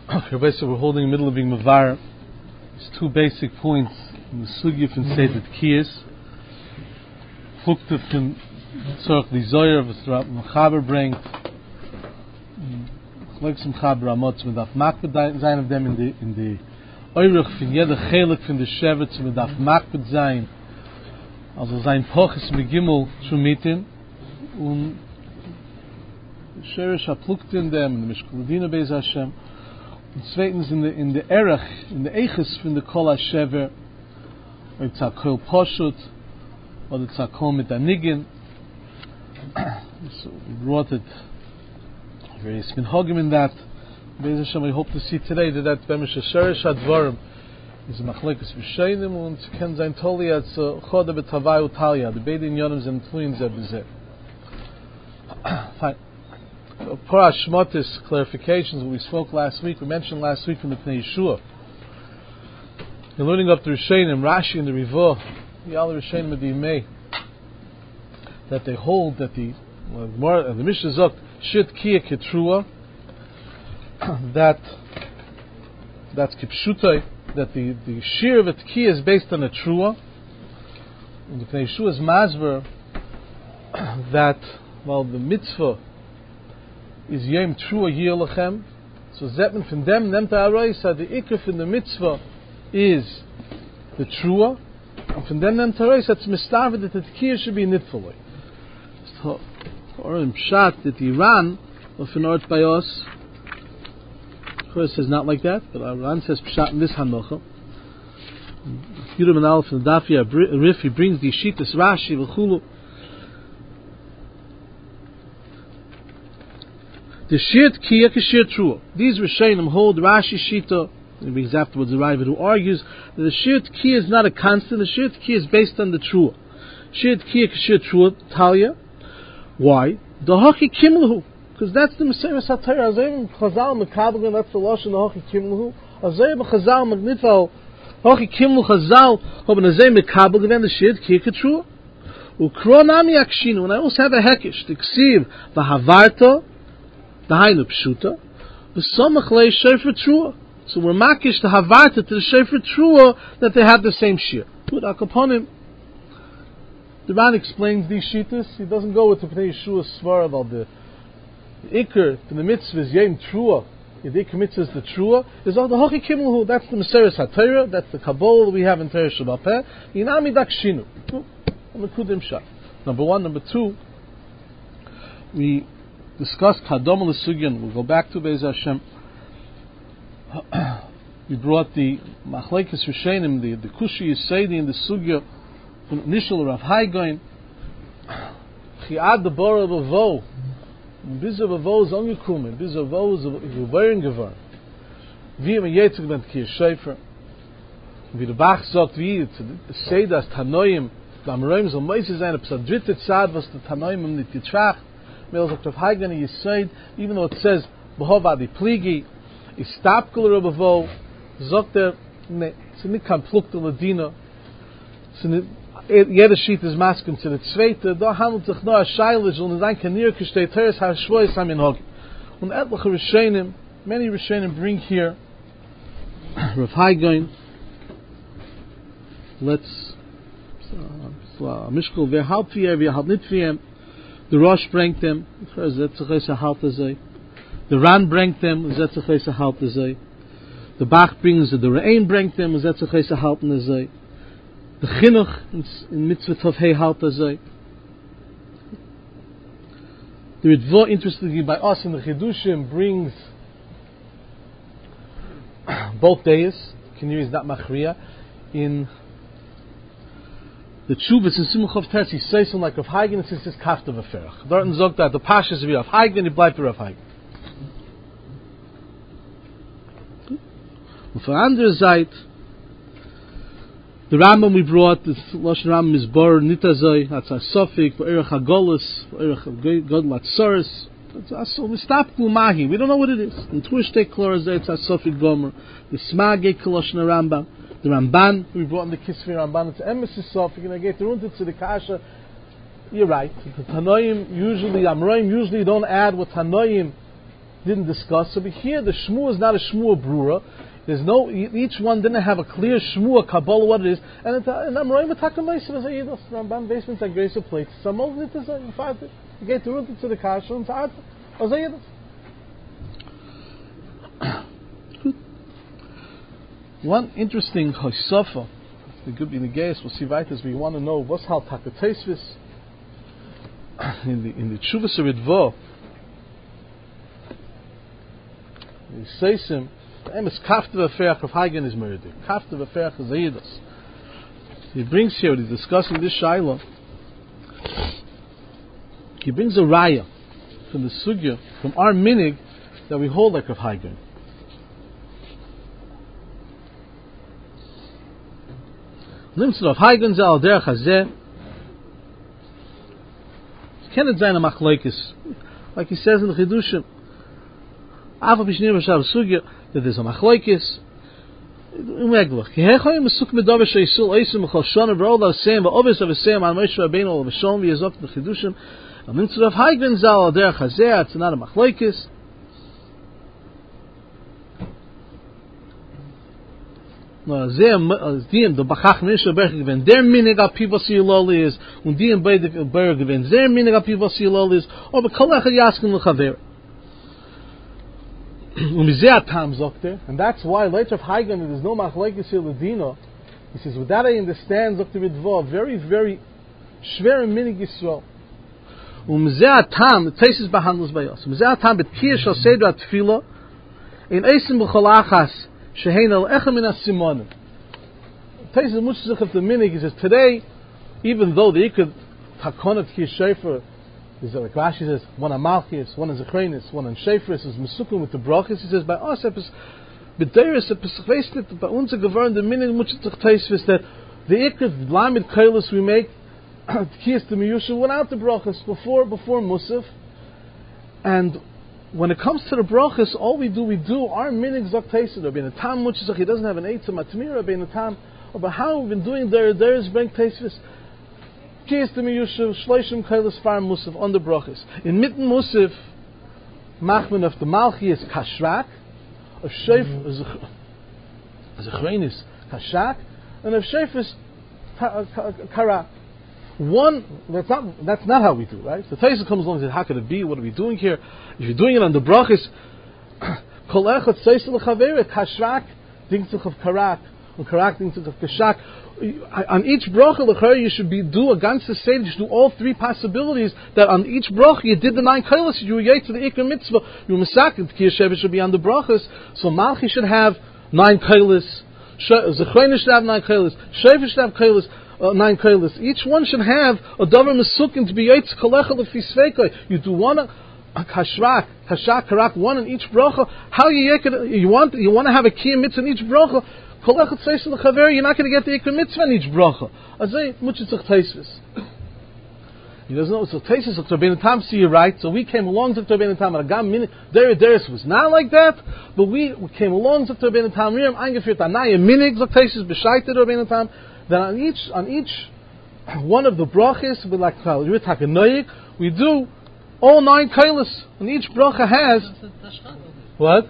Basically, we're holding in the middle of being Mavar. There's two basic points in the Sugya from Seder Kiyas. Fukte from Tzorch the Zoyer, was the Mechaber bringt. Like some Chaber Amot, mit auf Makbet sein of them in the Eurech von jeder Chelik von der Shevet, mit auf Makbet sein. Also sein Poches mit Gimel zu mitten. Und Sherish ha-plukt in dem, in the Mishkuladina Beis Hashem. Und zweitens in the Erech, in the Eiches von der Kol HaShever, or it's ha-kol Poshut, or it's ha-kol mit Anigin. So we brought it, various minhagim in that. Beis Hashem, we hope to see today that Bemesh Sherish ha-dvarim is a machlekes v'sheinim, und ken sein toli als Chode betavai utalya, the beidin yonim zen tluyin zeh b'zeh. Fine. For our Shmotis clarifications, we spoke last week, we mentioned last week from the Pnei Yeshua. You're learning up the Rishonim, Rashi and the Rivah, the other Rishonim of the Imei, that they hold that the Mishnah Zokt, Shit Kiya Ketrua, that's Kipshutai, that the shear of a Kiya is based on a Trua, and the Pnei Yeshua is Mazver, that, well, the mitzvah is Yom Trua Yir Lachem. So Zetman from them, Nemta Araisa, the Ikr from the mitzvah is the Trua, and from them Nemta Araisa, it's Mistarva that the Tkiyah should be Nitfully. So, or in Pshat, that Iran, of an art by us, Torah says not like that, but Iran says Pshat in this Hanocha. Yurim and Aleph and Dafia Rif, he brings the Shitas Rashi, V'chulu. The Shirt Kiya Kishir Trua. These Rishonim hold Rashi Shita, and he brings afterwards the Raiva who argues that the Shirt Kiya is not a constant, the Shirt Kiya is based on the Trua. Shirt Kiya Kishir Trua, Talia. Why? The Hochi Kimlahu. Because that's the Messiah Satira. Azayim Chazal Mekabelin, that's the Lashon, the Hochi Kimlahu. Azayim Chazal Magnifal, Hochi Kimlu Chazal, Hoben Azayim Mekabelin, and the Shirt Kiya Trua. Ukronami Akshinu, and I also have a Hekish, the Ksiv, Vahavarta, the Hainu Pshuta, the Somach Lei Shefer Trua. So we're makish to Havarta to the Shefer Trua that they have the same shear. Put Akaponim. The Ran explains these shitas. He doesn't go with the Pnei Yeshua Svar about the Iker for the mitzvah is Yom Trua. The Iker mitzvah is the Trua. There's all the Hochi Kimmelhu. That's the Meseres HaTorah. That's the Kabbalah we have in Torah Shabbat Peh. Inami Dakshinu. Number one. Number two, we discuss Kadom L'Sugyan. We'll go back to Beis Hashem. We brought the Machlekes Rishonim, the Kushi Yisedi and the Sugya from initial Rav Haigain. Chiad the Bora Bavo. Bizav Bavo is Ongekumen. Bizav Bavo is Gevaren Gevar. Wie me Yetzig ben Kier Shefer. Wie der Bach sagt, wie Seidas Tanoim, beim Räum soll meistens sein, ob es ein dritte Zeit, was der Tanoim nicht getracht. Meil sagt Rav Haigain Yised, even though it says Behova di Pligi, is Stapkel Rabavo, sagt ne, es ist nicht kein Plukte Ladina, jeder Schiet ist Masken zu der Zweite, da handelt sich nur ein Scheilisch und es ein Kanirke steht, Teres HaShvois Hamin Hog. Und etliche Rishonim, many Rishonim bring here, Rav Haigain, let's, Mishkol, wer halt für wer halt nicht für the Rosh bringt them, the Ran bringt them, the Bach brings the Re'ain bringt them, the Chinuch in Mitzvah Tov Hei halt azay. The Ritva, interestingly by us in the Chidushim, brings both days. Kinir is not Machriya. In the Tshuvas in Simchov Tess, he says something like Rav Haigain, and says Kafta V'ferach. Dorten sagt that the Pashas of Rav Haigain, he bleibt for Rav Haigain. Und von anderer Seite, the Rambam we brought, the Lashon Rambam is Bor Nitazoi, that's a Sofik, V'erech HaGolus, V'erech HaGodl HaTzoros. So we stop Kumahi, we don't know what it is. In Tushtek Klorazay, it's a Sofik Gomer. The Smage Koloshon Rambam. The Ramban, we brought in the Kisvi Ramban, it's emphasis Sofik, and I get to run to the Kasha. You're right. The Tanoim usually, Amroim usually don't add what Tanoim didn't discuss. So here the shmua is not a shmua brura. There's no, each one didn't have a clear shmua kabbalah what it is. And I'm right with Takamais as a yidos. Ramban basements and grace of plates. Some of it is in fact you get to root it to the kasha and ta'at as a yidos. One interesting hosafa, the good in the gas, we'll see right as we want to know what's how Takatesvis in the Chuvas Ridvo. He says him, the name is Kafta V'Ferach of Hagen is murder. Kafta V'Ferach is Eidos. He brings here, he's discussing this Shaila. He brings a raya from the Sugya, from our minig that we hold like Rav Hagen. Nimtzut Rav Hagen Zal Derech Hazeh. Kenet Zayin HaMachloikis, like he says in the Chidushim. Afa B'Shnei B'Shav Sugya, that there's a Machloikis. Umeglach. Ki Hechoy Mesuk Medavar Sheisul Eisim B'Chol Shana V'Rol L'Asem V'Obes Avesem Al Moshe Rabbeinu L'Vashon V'Yazok the Chidushim. Nimtzut Rav Hagen Zal Derech Hazeh. It's not a Machloikis. No, diem the Bachach Misha Berg given their minig al pivos yiloli is und diem Berg given their minig al pivos yiloli is or bekolach yaskin l'chaver. Umizeh tam zokter, and that's why later of Hagen there's no machlekes yilodino. He says with that I understand zokter vidvo very very shver minig Yisrael. Umizeh tam the tesis behandles by us. Umizeh tam betkir shal sedra tefila in esim b'cholachas. Shehein al min as-simonim. Taisus Mutzach of the minig. He says today, even though the ikad takonat ki shefer is like Rashi says one on Malchus, one on Zechrenis, one on Sheferis is mesukum with the brachas. He says by us epis b'deiris epis chveistit by unser govern the minig Mutzach Taisus that the ikad lamed kailos we make kiyas to miyusha without the brachas before Musaf. And when it comes to the brachas, all we do our minig zok teisid. Rabbeinu Tam Mutzach, he doesn't have an eitzah matmir. Rabbeinu Tam, but how we've been doing there is bring teisvis. Kiyas to miyushav shleishim kailas farm musaf on the brachas. In mitten musaf, machman of the malchi is kashrak, of sheif zechrenis kashak, and of sheif is karak. One, that's not how we do, right? So Taisa comes along and says, how could it be? What are we doing here? If you're doing it on the brachas, kol echad seisel l'chaveret, kashrak, dingtzach of karak, and karak dingtzach of kashak. On each bracha, l'chayr, you should do a ganze seder, you should do all three possibilities, that on each bracha, you did the 9 kailas, you were yet to the ikar mitzvah, you were mesaked, ki yeshevet should be on the brachas, so Malchi should have 9 kailas, Zechrein should have 9 kailas, Shefer should have kailas, 9 kailas. Each one should have a davar mesukin to be yaitz kolecha lefisveikoi. You do one kashrak, karak, one in each bracha. How you want to have a kiyam mitzvah in each bracha? Kolecha tzeis lechaver. You're not going to get the ikar mitzvah in each bracha. Azay muchitzach teisvis. He doesn't know. So teisvis of Rabbeinu Tam. See, you're right. So we came along to Rabbeinu Tam. Agam min deris was not like that, but we came along to Rabbeinu Tam. Miriam eingeführt anaya minig zok teisvis b'shaited Rabbeinu Tam. That on each one of the brachas, we do all 9 kailas, and each bracha has what?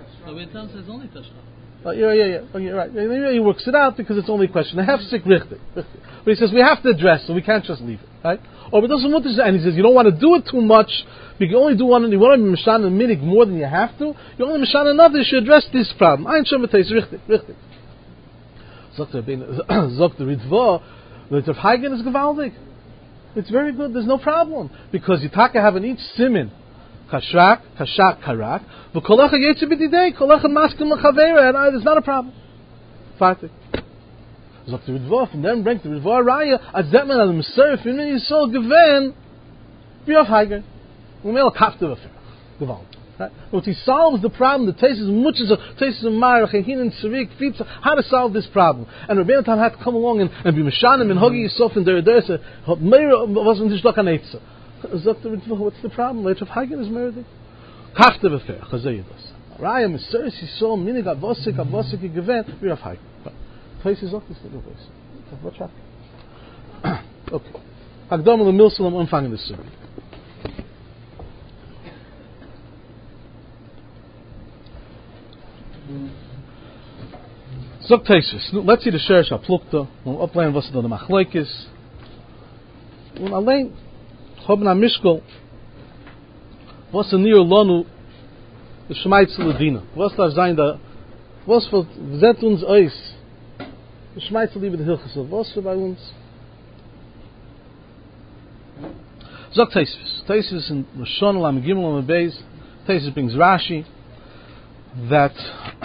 Yeah. You're right. He works it out because it's only a question. I have sick richtig. But he says we have to address, so we can't just leave it, right? Or but doesn't want to, and he says you don't want to do it too much. You can only do one, and you want to be mishan and minig more than you have to. You only mishan enough. You should address this problem. Ein shemateis richtig. Zogt the Ritva, the Rav Hagen is gewaldig. It's very good. There's no problem because you have in each simin kashak, karak. But kolecha yetzi b'didei, kolecha maskim l'chavera. There's not a problem. Fartik. Zogt the Ritva, and then bring the Ritva raya as that man al Meserif in Yisrael given Rav Hagen. Umel kaftu v'fer gewaldig. Right? But he solves the problem. The taste is muches of marach and hin and sarik pizza. How to solve this problem? And Rabbeinu Tam had to come along and be mishanim and huggy yourself in there. Meira wasn't just like an eitza. What's the problem? Later, Hagen is murdered. Kafte v'fer chazayidos. Raya Meseris Yisrael minig avosik given. We have Hagen. Taste is up this little place. What's happening? Okay. Hagdom l'milsalam umfangen the suri. Zok Taisus. Let's see the Sheresh HaPlukta. We'll upline was the Machlokes. Und allein haben am Mishkol was near Lonu the Shemaitz Ledina. Was darf sein da? Was für zet uns eis? The Shemaitz Ledina the Hilchas. Was für bei uns? Zok Taisus. Taisus in Roshon Lam Gimel Lam Beis. Taisus brings Rashi that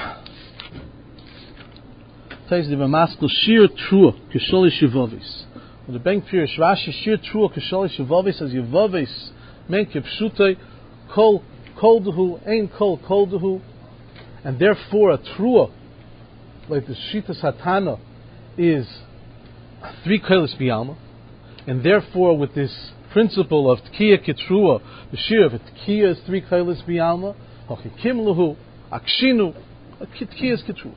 Taisus the Maskul Shir Trua Kisholi Shivovis. When the bank Pirish Rashi Shir Trua Kisholi Shivovis as Yivovis Menke Pshutei Kol Kolduhu Ein Kol Kolduhu, and therefore a Trua like the Shita Satana is 3 Kailis Biyalma, and therefore with this principle of Tkiya Ketrua, the Shir of Tkiya is 3 Kailis Biyalma, Hachikim Luhu Akshinu Tkiya is Ketrua.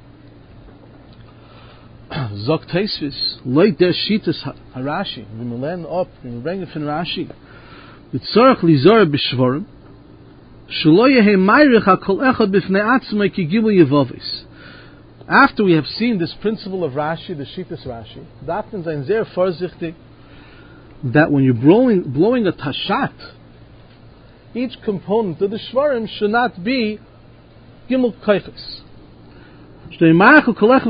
Zok Teisvis, like der Shitas Harashi, we will learn up, we will bring it from Rashi. With Tzarech Lizor B'Shvorim, Shelo Yehe Mayrich HaKol Echad B'fnei Atzmai Ki Gimel Yevovis. After we have seen this principle of Rashi, the Shitas Rashi, that means ein sehr vorsichtig that when you're blowing a tashat, each component of the Shvarim should not be Gimel Kaiches. Dim kain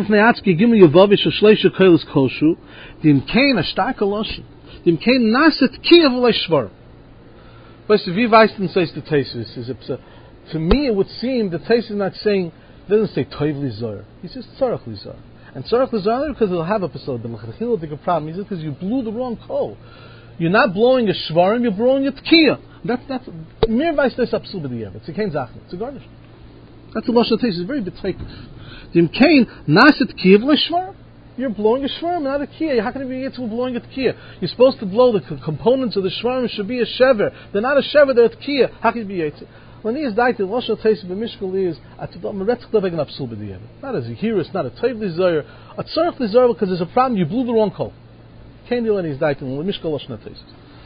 a starke loschen. Dim kain naset kiev leishvar. But wie weißt denn says the Taisus is to me it would seem the Taisus is not saying, doesn't say toiv lizar. He says tzarech lizar. And tzarech lizar because it'll have a episode. The problem is because you blew the wrong coal. You're not blowing a shvarim, you're blowing a tkiya. That's mir weißt das absolut b'diavad. It's a kein Sachen. It's a garnish. That's the lashon Taisus. It's very betraikif. Dim kain naset kiev leishvar. You're blowing a shvarim, not a kiyah. How can it be to blowing a kiyah? You're supposed to blow the components of the shvarim should be a shever. They're not a shever, they're a kiyah. How can it be yetzer? When he is died, the lashon Taisus b'mishkol is not a zihirus, not a toiv lizoyer, a tzarech lizoyer because there's a problem. You blew the wrong call. Can't deal when he's died. Mishkol lashon Taisus.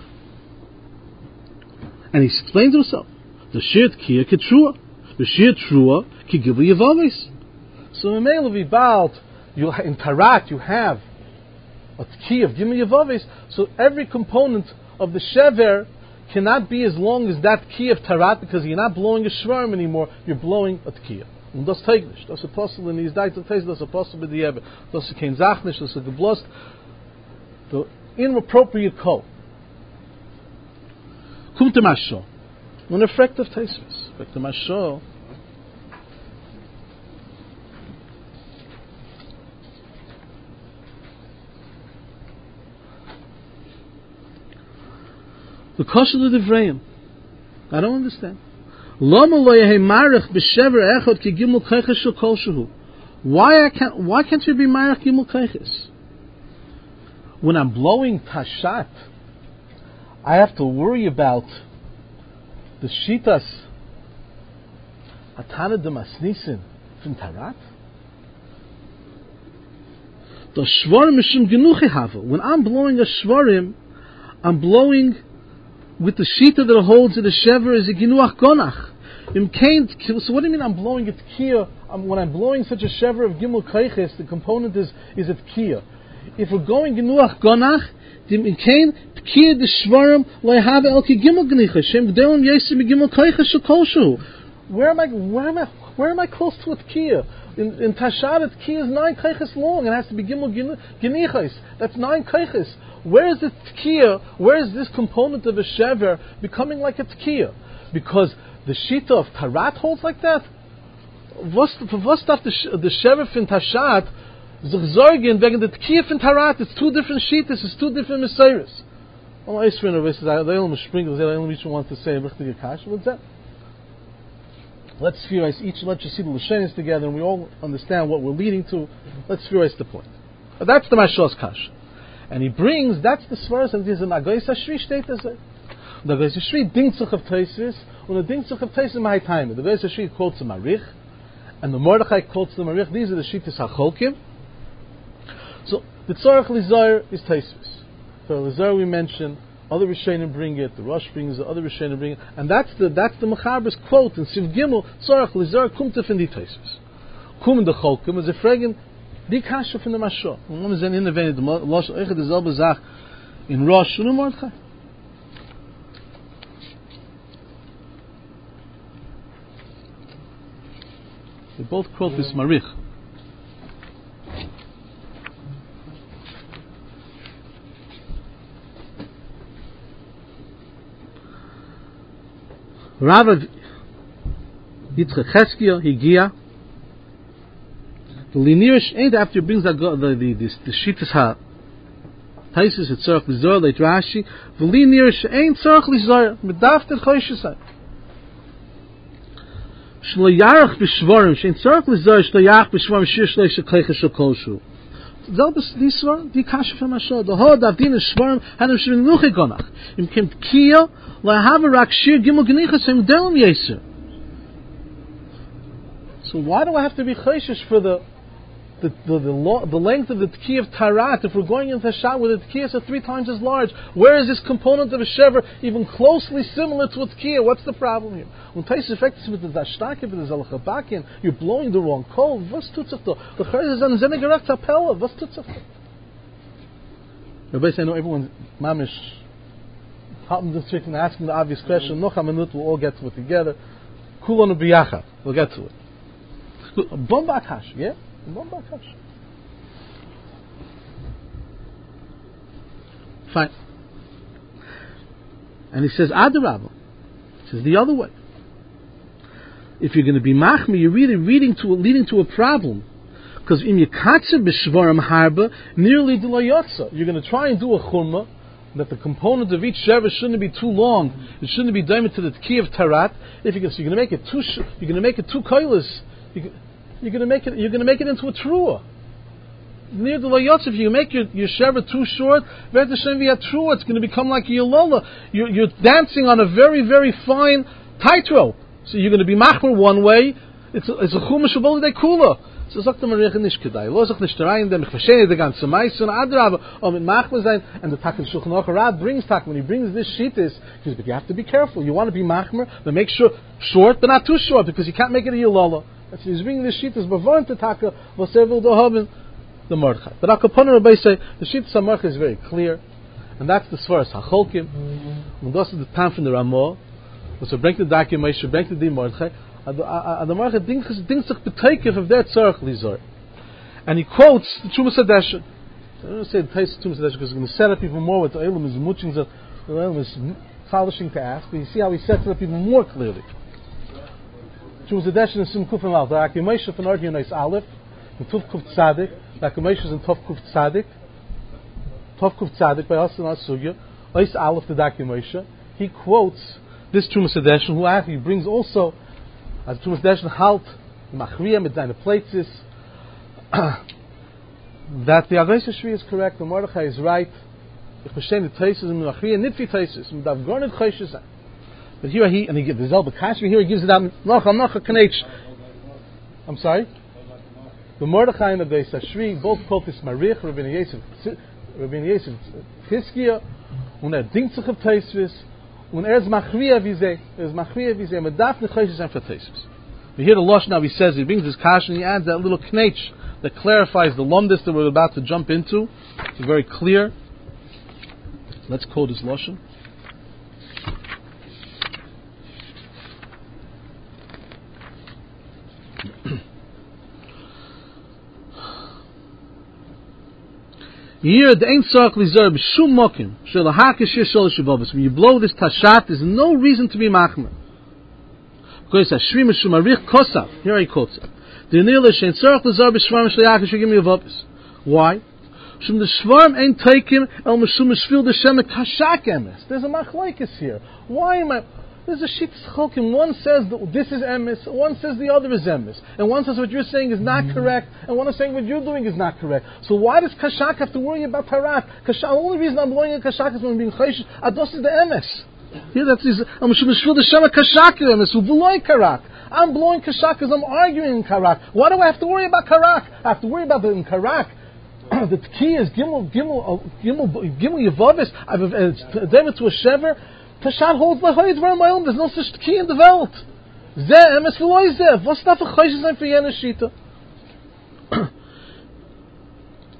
And he explains himself. The shir kiyah ketrua, the shir trua ki givli yavavis. So in Meilavi Baal, in Tarat you have a key of Gimel Yavavis, so every component of the Shever cannot be as long as that key of Tarat because you're not blowing a Shvarm anymore, you're blowing a Tkiya. Und das Teignish, das Apostel in his diet of Teis, das Apostel bei Diebe, das kein Zachnish, das geblost, the inappropriate call. Kommt der Mashal, an effect of Teisvis, effect the Mashal. The Kosher of the Vrayim. I don't understand. Why can't you be Marach Gimel Keiches? When I'm blowing Tashat, I have to worry about the Shitas Atana de Masnisin from Tarat. The Shvarim Mishim Genuchi Hava. When I'm blowing a Shvarim, I'm blowing with the shita that holds it a shever is a ginuach gonach. So what do you mean I'm blowing it kia? When I'm blowing such a shever of gimel kaiches, the component is it kia. If we're going ginuach gonach, in kain kia the shvarim leihave el ki gimel gnicha shem gdelim yesim gimel kaiches shekoshu. Where am I close to it kia? In Tasharet, kia is 9 kaiches long. It has to be gimel gnichas. That's 9 kaiches. Where is the tkiya? Where is this component of a shever becoming like a tkiya? Because the shita of Tarat holds like that. Was darf the shever from Tashat sich sorgen wegen the tkiya from Tarat? It's 2 different shitas. It's 2 different messiahs. Oh, I swear, they only sprinkles. They only want to say richtige kash. What's that? Let's theorize each. Let's just see the lashenis together, and we all understand what we're leading to. Let's theorize the point. That's the Mashal's kash. And he brings, that's the Svaras, and there's an Agais HaShvi steht das. The Agais HaShvi dingt sich auf Teisus, und dingt sich auf Teisus in my time. The Agais HaShvi quotes the Marich, and the Mordechai quotes the Marich. These are the Shittas HaCholkim. So, the Tzarech Lizar is Teisus. So, Lizar we mentioned, other Rishonim bring it, the Rosh brings it, other Rishonim bring it, and that's the Mechaber's quote in Siv Gimel, Tzarech Lizar kumte fin di Teisus. kommen de Cholkim, und sie fragen, die Kasche von der Mascho. Und wenn wir sind innerwenig, Losch, euch dieselbe Sache in Rosh und in Mordechai. They both quote this Marich. Rav Yitzchak Cheskia Higia. The Linirish ain't after he brings the Shittas Ha Taisis at Tzarech Lizor Leit Rashi. The Linirish ain't Tzarech Lizor Medafter Choshesai. Shlo Yarach B'Shvarim Shein Tzarech Lizor Shlo Yarach B'Shvarim Shir Shlo Shekhecha Shokoshu. Zelbes die Svarim die Kasha from Masho. The whole Davdin Shvarim Hanam Shvin Luche Gonach. Im Kim Kiyo LaHavarak Shir Gimel Genichas Em Delem Yeser. So why do I have to be chayshish for the length of the Tkiyah of Tarat if we're going into a shot where the Tkiyahs are 3 times as large? Where is this component of a Shever even closely similar to a Tkiyah? What's the problem here? When Tais effects with the Dashtake with the Zalachabakin, you're blowing the wrong call. What's tutzachto? The Chayz is on Zenegarak Tapella. What's tutzachto? Everybody say, I know everyone's mamish hopping the chicken and asking the obvious question. No chamanut, we'll all get to it together. Kulonu biyachad. We'll get to it. Bombakash, yeah? Bombakash. Fine. And he says, Adarabah. He says the other way. If you're going to be machmi, you're really leading to a problem. Because in Yekatzer b'shvarim harba, nearly de lo yotza. You're going to try and do a chumrah, that the component of each shever shouldn't be too long. It shouldn't be diamond to the tkey of tarat. So you're going to make it too koilis. You're going to make it into a trua. Near the layotz, if you make your shever too short, it's going to become like a yolola. You're dancing on a very, very fine tightrope. So you're going to be machmer one way. It's a chumash of de kula. So sagt der Marich nicht kedai. Lo sich nicht rein, dem ich verstehe the ganze Meis und Adrabe, mit machmer sein, and the Taken Shulchan Aruch Rad brings Tak, when he brings this shittis, he says, but you have to be careful. You want to be machmer, but make sure short, but not too short, because you can't make it a yolola. So he's bringing this shittis bavon to Taka, v'sevel dohaben, the Mordechai. But Akaponim Rabbi say, the shittis HaMordechai is very clear, and that's the Svaras HaCholkim, and that's the time from the Ramah, so bring the Dakim Moshe, bring the Mordechai, and the Mordechai thinks sich beteikev of their tzarech lizor. And he quotes the Trumas Hadeshen. I don't say the taste of Trumas Hadeshen because he's going to set up even more with the Eilim is muching, the Eilim is polishing to ask, but you see how he sets it up even more clearly. Trumas Hadeshen is Sim Kuf and Al. The Dakim Moshe from Ardion is Aleph, and Tuf Kuf Tzadik, Dakim Moshe is in Tuf Kuf Tzadik by Hasan Asugya, Ois Aleph the Dakim Moshe. He quotes this Trumas Hadeshen, who actually brings also as Trumas Hadeshen halt Machriya mit seine Places that the Agreis Shvi is correct, the Mordechai is right. Ich verstehe the Teisus and Machriya nicht wie Teisus, und darf gar nicht Choshes sein. But here he gives the Zelba Kashvi, here he gives it out noch a Knetch. I'm sorry? The Mordechai and the Agreis Shvi both quote this Marich, Rabbeinu Yosef Chizkiya, und dingt sich auf Teisus, und is Machriya wie sie, man darf nicht Choshes sein für Teisus. We hear the Losh now, he says, he brings his kash and he adds that little knetch that clarifies the lumdis that we're about to jump into. It's very clear. Let's quote his Loshen. Here, the ain't tzarech lizar b'shum mokim shel ha'kashir shol shabavos. When you blow this tashat, there's no reason to be machmer. Because Ashri Mishum Arich Kosav. Here he quotes it. The Nila Shein Tzarech L'Zar B'Shvarm Shleyakish Yigim Yavopis. Why? Shum the Shvarm ain't taken El Mishum Mishvil the Shem Kashak Emes. There's a machlekes here. Why am I? There's a shit's chokim. One says that this is emes, one says the other is emes, and one says what you're saying is not correct, and one is saying what you're doing is not correct. So why does kashak have to worry about tarat? The only reason I'm blowing at kashak is when I'm being chayshish. Ados is the emes. Here that is I'm blowing kashak because I'm arguing in karak. Why do I have to worry about karak? I have to worry about in karak. The key is gimel yavavis. I've david to a shever. Tashat holds my height where my own. There's no such key in the world. Zeh emes v'loy zeh. What's not for chayshish and for yeneshita?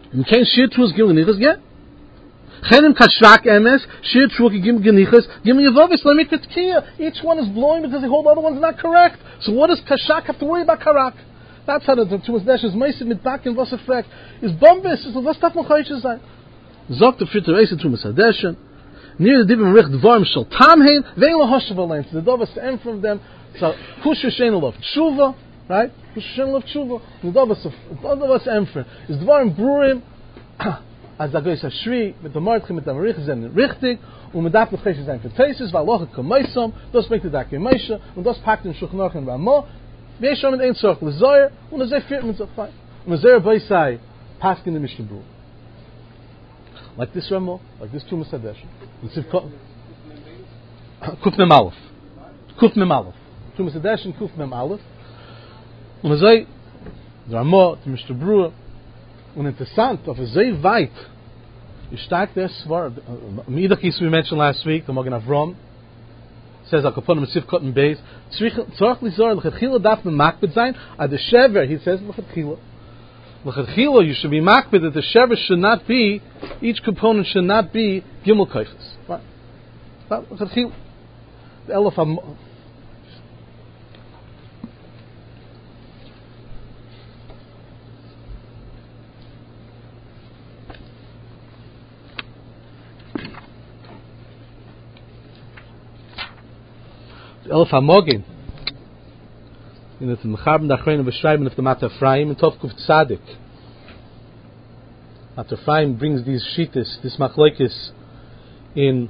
You can't share truas gim genichas, yeah. Chenim kashrak emes, share trua gim genichas, gim yavavis, let me tetkiya. Each one is blowing because the whole other one's not correct. So what does kashak have to worry about karak? That's how the truas dash is meisid mit bak and wasserfrek. Is bombis, is was darf man choyches sein. Zogt the fritter eise truas hadeshen. Near the divim rich dvarm shel tamhein, vein lo hoshav alein. So the dovas to end from them. So kusha shein of tshuva, right? Kusha shein of tshuva. The dovas emfer is dvarm brurim. As da goes a shri mit der martche mit der rich zen richtig und mit darf noch sein für tesis weil loch kommen das bringt da kemeisha und das packt in shukhnach und ramo wir schon in ein circle zoyer und es führt mit so fein und sehr bei sei passt in der mission bro like this ramo like this tumas hadesh und sif kuf mem alf tumas hadesh und kuf mem alf und es sei ramo Mr. Brewer. Und interessant, auf sehr weit, wie stark das war, Midachis we mentioned last week, the Magen Avram, says, Al-Kapon Masif Cotton Beis, Tzorchli Zor, L'chatchila darf man makbid sein, at the Shever, he says, L'chatchila, you should be makbid, that the Shever should not be, each component should not be Gimel Kaifas. Right? L'chatchila. The Elef Elf HaMogin, in the Mechaben Dachrein beschreiben of the Matar Ephraim and Tov Kuf Tzadik. Matar Ephraim brings these shittas, this machlokes in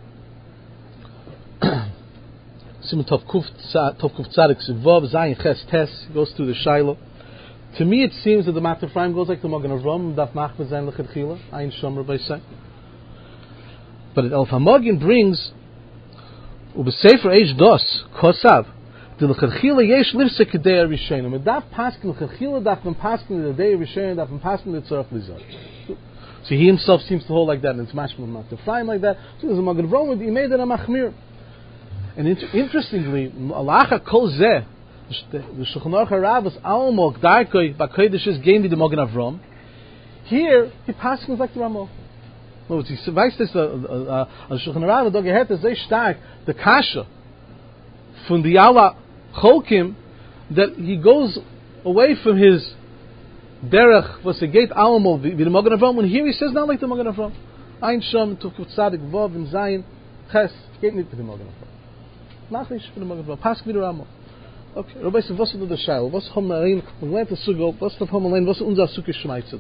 Simon Tov Kuf Tzadik Sivav Zayin Ches Tes, goes through the Shiloh. To me it seems that the Matar Ephraim goes like the Magen Avram, Daf Machbet Zayin L'Chadchila, Ayin Shomer by Say. But Elf HaMogin brings ובספר איש דוס, כוסב, דלכתחילה יש לפסק כדי הראשון, ומדף פסקין לכתחילה דף מן פסקין כדי הראשון, דף מן פסקין לצורך לזור. So he himself seems to hold like that, and it's mashma Matar Ephraim like that. So there's a Magen Avram, he made it a machmir. And interestingly, alacha kol zeh, the Shulchan Aruch Harav is almog darkoi, b'kodesh is gained the Magen Avram. Here, he paskins like the Ramo. No, he weiß das, Shulchan Aruch, da gehört es sehr stark, the kasha, from the Allah Cholkim, that he goes away from his derech, was the gate alamo, the Magen Avram, when here he says not like the Magen Avram. Ein Shom, Tukut Tzadik, Vav, and Zayin, Ches, geht nicht für the Magen Avram. Mach nicht für the Magen Avram, pass wieder Ramo. Okay, Rabbi said, was ist der Shail, was haben wir rein, und lernt das Sugo, was haben wir rein, was ist unser Suke schmeizt.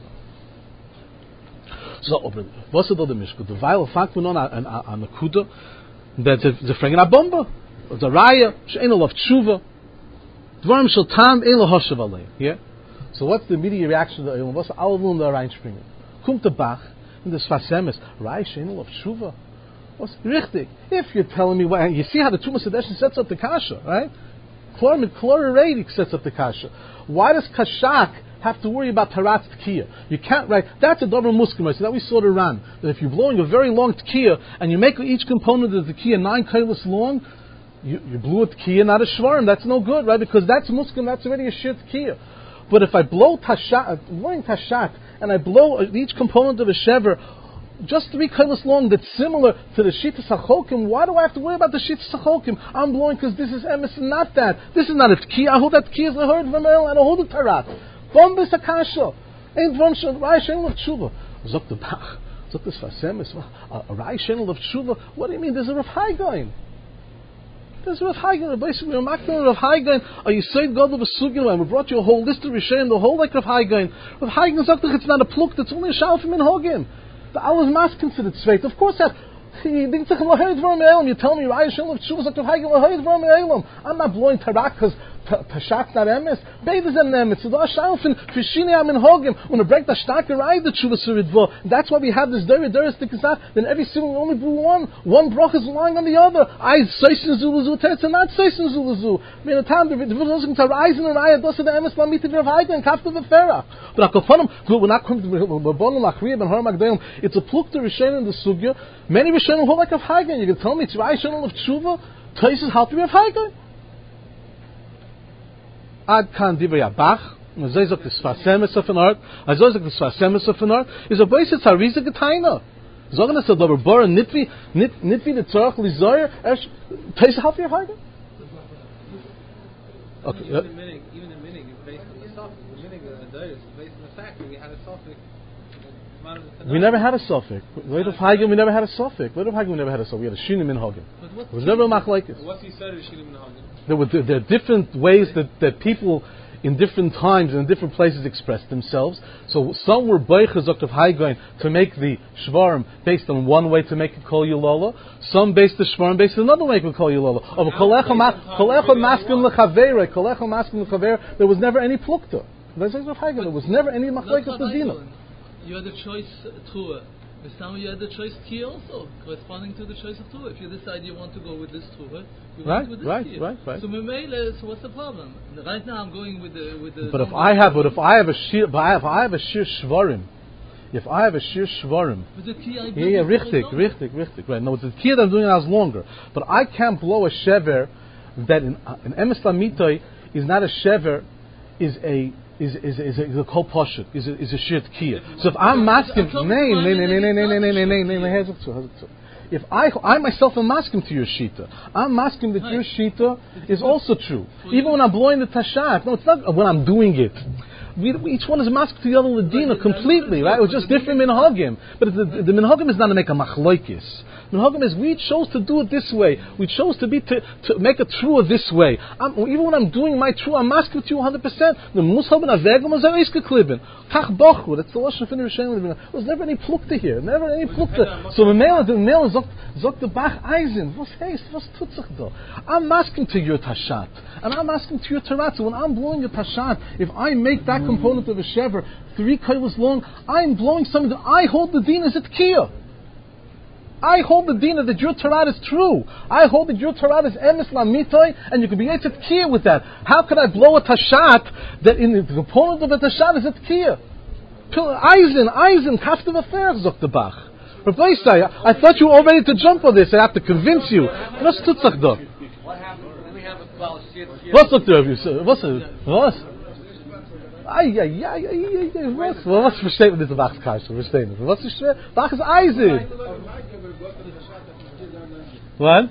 So, was ist da der Mishkut? Weil fängt man an a Kuda, that the fragen a bomba, the raya, she'en lo tshuva, dvarim shel tam ein lo hoshav alei. Yeah. So what's the immediate reaction to the what's all of them that reinspringen? Kommt der Bach in das Fasemes, raya she'en lo tshuva. What's richtig? If you're telling me why, you see how the Tumas Hadesh sets up the kasha, right? Chloriratic sets up the kasha. Why does kashak have to worry about taratz tkiya? You can't, right? That's a double muskim, right? So that we saw to run. That if you're blowing a very long tkiya and you make each component of the tkiya 9 kailas long, you blew a tkiya, not a shvarim. That's no good, right? Because that's muskim, that's already a shir tkiya. But if I blow blowing tashak, and I blow each component of a shever just 3 kailas long, that's similar to the shittas hachokim, why do I have to worry about the shittas hachokim? I'm blowing because this is emes and not that. This is not a tkiya. I hold that tkiya is a herd from El, and I hold a tarat. Bombis akasha, ain't one shel rai shenel of tshuva. Zok the Bach, zok this fasemis. A rai shenel of tshuva. What do you mean? There's a Rav Hai Gaon. There's a Rav Hai Gaon. Basically, we're makdam Rav Hai Gaon. Are you saying God of a sugin? And we brought you a whole list of Rishonim, the whole like Rav Hai Gaon. Rav Hai Gaon zok it's not a pluk. That's only a shal from Hogim. The Allah's mas considered straight. Of course that. You're telling me rai shenel of tshuva. Zok Rav Hai Gaon. I'm not blowing tarak because Tashak not emes, beide sind emes. So da schaufen für Shine am Hogim und bringt the starke Reihe dazu was ridvo. That's why we have this stick that then every single only blew one broch is lying on the other. I seisen zuluzu tets and not seisen zuluzu. When the time the versuchen to rise in the Reihe das the emes man mit der Heide and kafte the fera. But akofonum will not come to bonn lachrieb and harmagdem. It's a pluk to Rishonim in the sugya. Many Rishonim hold like of Hagen. You can tell me it's Rishonim of tshuva. Taisus how to be of Hagen. Ad kan divrei Bach, Zay sagt das Sfasemes of an art. Zay sagt das Sfasemes of an art. Is a basic Tariza Getaina. Sagen das der Bor nitvi the Tzarach Lizoyer. Taste half your heart. Okay. Even the minig is based on the suffix. The minig is based on the fact that we had a suffix. We never had a suffix. Later of Hagen, we never had a suffix. Later of Hagen, we never had a suffix. We had a shinim in Hagen. It was never a machlekes. What's he said of shinim in Hagen? There are different ways that people in different times and in different places expressed themselves. So some were beiches of Hagen to make the shvarim based on one way to make it kol yilala. Some based the shvarim based on another way to kol yilala. Of kolecha maskim lechavera, kolecha maskim lechavera. There was never any plukta. There was never any machlekes medina. You had the choice Tua. This time you had the choice Tia also, corresponding to the choice of Tua. If you decide you want to go with this Tua, you went with this Tia. Right. So Memele, so what's the problem? Right now I'm going with the. But if I have a shir shvarim, if I have a shir shvarim, richtig. Right. No, it's the Tia that I'm doing it as longer. But I can't blow a shever that in emes lamitoi is not a shever, is a kol poshut, is a shir tkiyah. So if I'm masking, if I myself am masking to your shita, I'm masking that your shita is also true. Even when I'm blowing the tashat, no, it's not when I'm doing it. Each one is masked to the other ladina completely, right? It was just different minhagim, but the minhagim is not to make a machloikis. Minhagim is we chose to do it this way. We chose to make a trua this way. Even when I'm doing my trua, I'm masking to you 100%. The mushab and avegam was a iska klibin. Kach bochu. That's the lashon from the Rishonim. There was never any plukta here. Never any plukta. So the male zok the bach eisen. What's tutzach do? I'm masking to your tashat, and I'm asking to your tarat. So when I'm blowing your tashat, if I make that component of a shever 3 kailas long, I'm blowing something that I hold the din as a tkiyah. I hold the din that your tarat is true. I hold that your tarat is emes lamitoi, and you can be a tkiyah with that. How could I blow a tashat that in the component of a tashat is a tkiyah? Eisen, kaftem afer, zok the bach. I thought you were all ready to jump on this. I have to convince you. What's tutzach do? What happens when we have a klal shit? What's up there? What's? Was versteht man diese Bachskaiser? Verstehen Sie? Was ist schwer? Bach ist Eisen. What?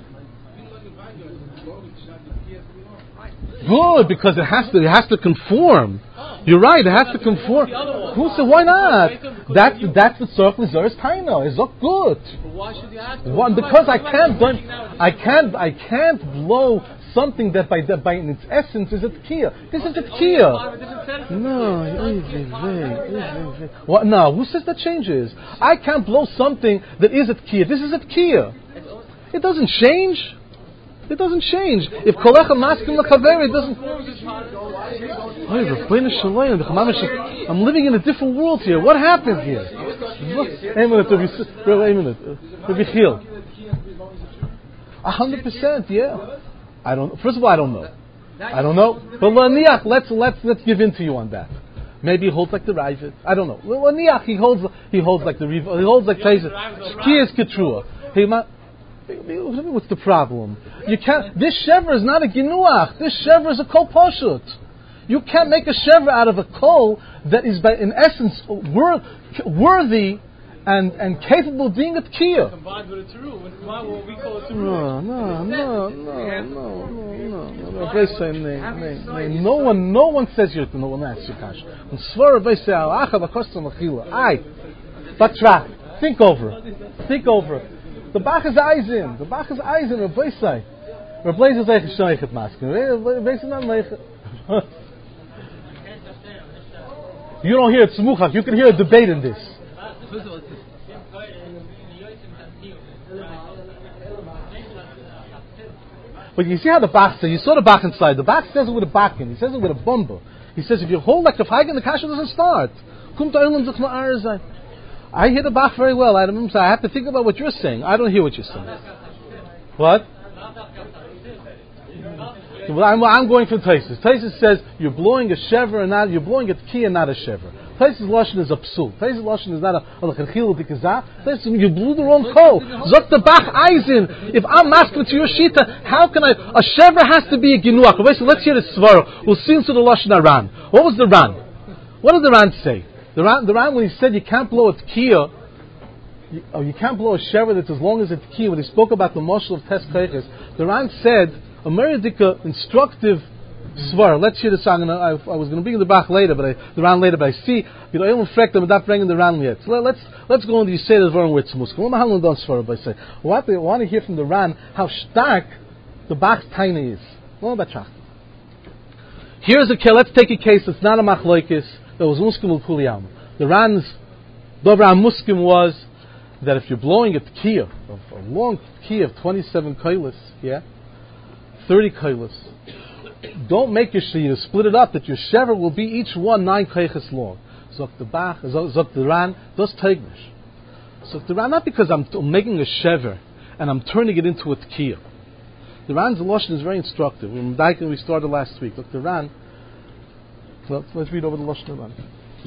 Good, because it has to conform. You're right, it has to conform. Who said why not? That's the circle is taina. It's not good. Why should you ask? Because I can't blow something that by in its essence is a tkiyah. This is a tkiyah. No, what? No, who says that changes? I can't blow something that is a tkiyah. This is a tkiyah. It doesn't change. It doesn't change. If kolecha maskim lechaver, it doesn't. I'm living in a different world here. What happened here? A minute. 100%, yeah. I don't. First of all, I don't know. But Laniach, let's give in to you on that. Maybe he holds like the Ravid. I don't know. Laniach, he holds like the Riva. He holds like Taiza. Shki is Ketrua. What's the problem? You can't. This shever is not a ginuach. This shever is a kol poshut. You can't make a shever out of a kol that is, in essence, worthy and capable of being a tkiyah. Combined with a teru. What we call a teru. No one says you're no one asks you kash. When svara they say alacha b'kostam achila. Batrack. Think over it. The Bach is Eisen. Rabbi say. Rabbi is like Shoichet Maskin. Rabbi is not like. You don't hear it smuchach. You can hear a debate in this. But you see how the Bach says. You saw the Bach inside. The Bach says it with a Bakin. He says it with a bumba. He says if you hold like the Feigen, the kasha doesn't start. I hear the Bach very well. I have to think about what you're saying. I don't hear what you're saying. What? Well, I'm going from Taisus. Taisus says you're blowing a shever and not you're blowing a tkiyah, not a shever. Taisus Lashon is a psul. Taisus Lashon is not a l'chilchil d'kazah. Taisus, you blew the wrong call. Zok the Bach Eisen. If I'm asking to your shita, how can I? A shever has to be a ginuach. So let's hear the svara. We'll see into the Lashon Aran. What was the Ran? What did the Ran say? The Ran when he said you can't blow a tkiyah, you can't blow a shever that's as long as a tkiyah. When he spoke about the moshel of tes keiches, the Ran said a meridika instructive svar. Let's hear the song. I was going to bring the Bach later, the Ran later. But I see you know I'm not bringing the Ran yet. So let's go into Yisrael Dvarim with Tzmuska. What am I done svar by say? What I want to hear from the Ran how stark the Bach's taina is. Here's a case. Let's take a case that's not a machloikis. That was muskim ul kuliyam. The Ran's Dovra muskim was that if you're blowing a tkiyah, a long tkiyah of 27 kailas, 30 kailas, don't make your shiyah, split it up, that your shever will be each one 9 kaiches long. Zok the Bach, Zok the Ran, does teignish. Zok the Ran, not because I'm making a shever and I'm turning it into a tkiyah. The Ran's Lashon is very instructive. We started last week. Zok the Ran, let's read over the Lashon of Ran.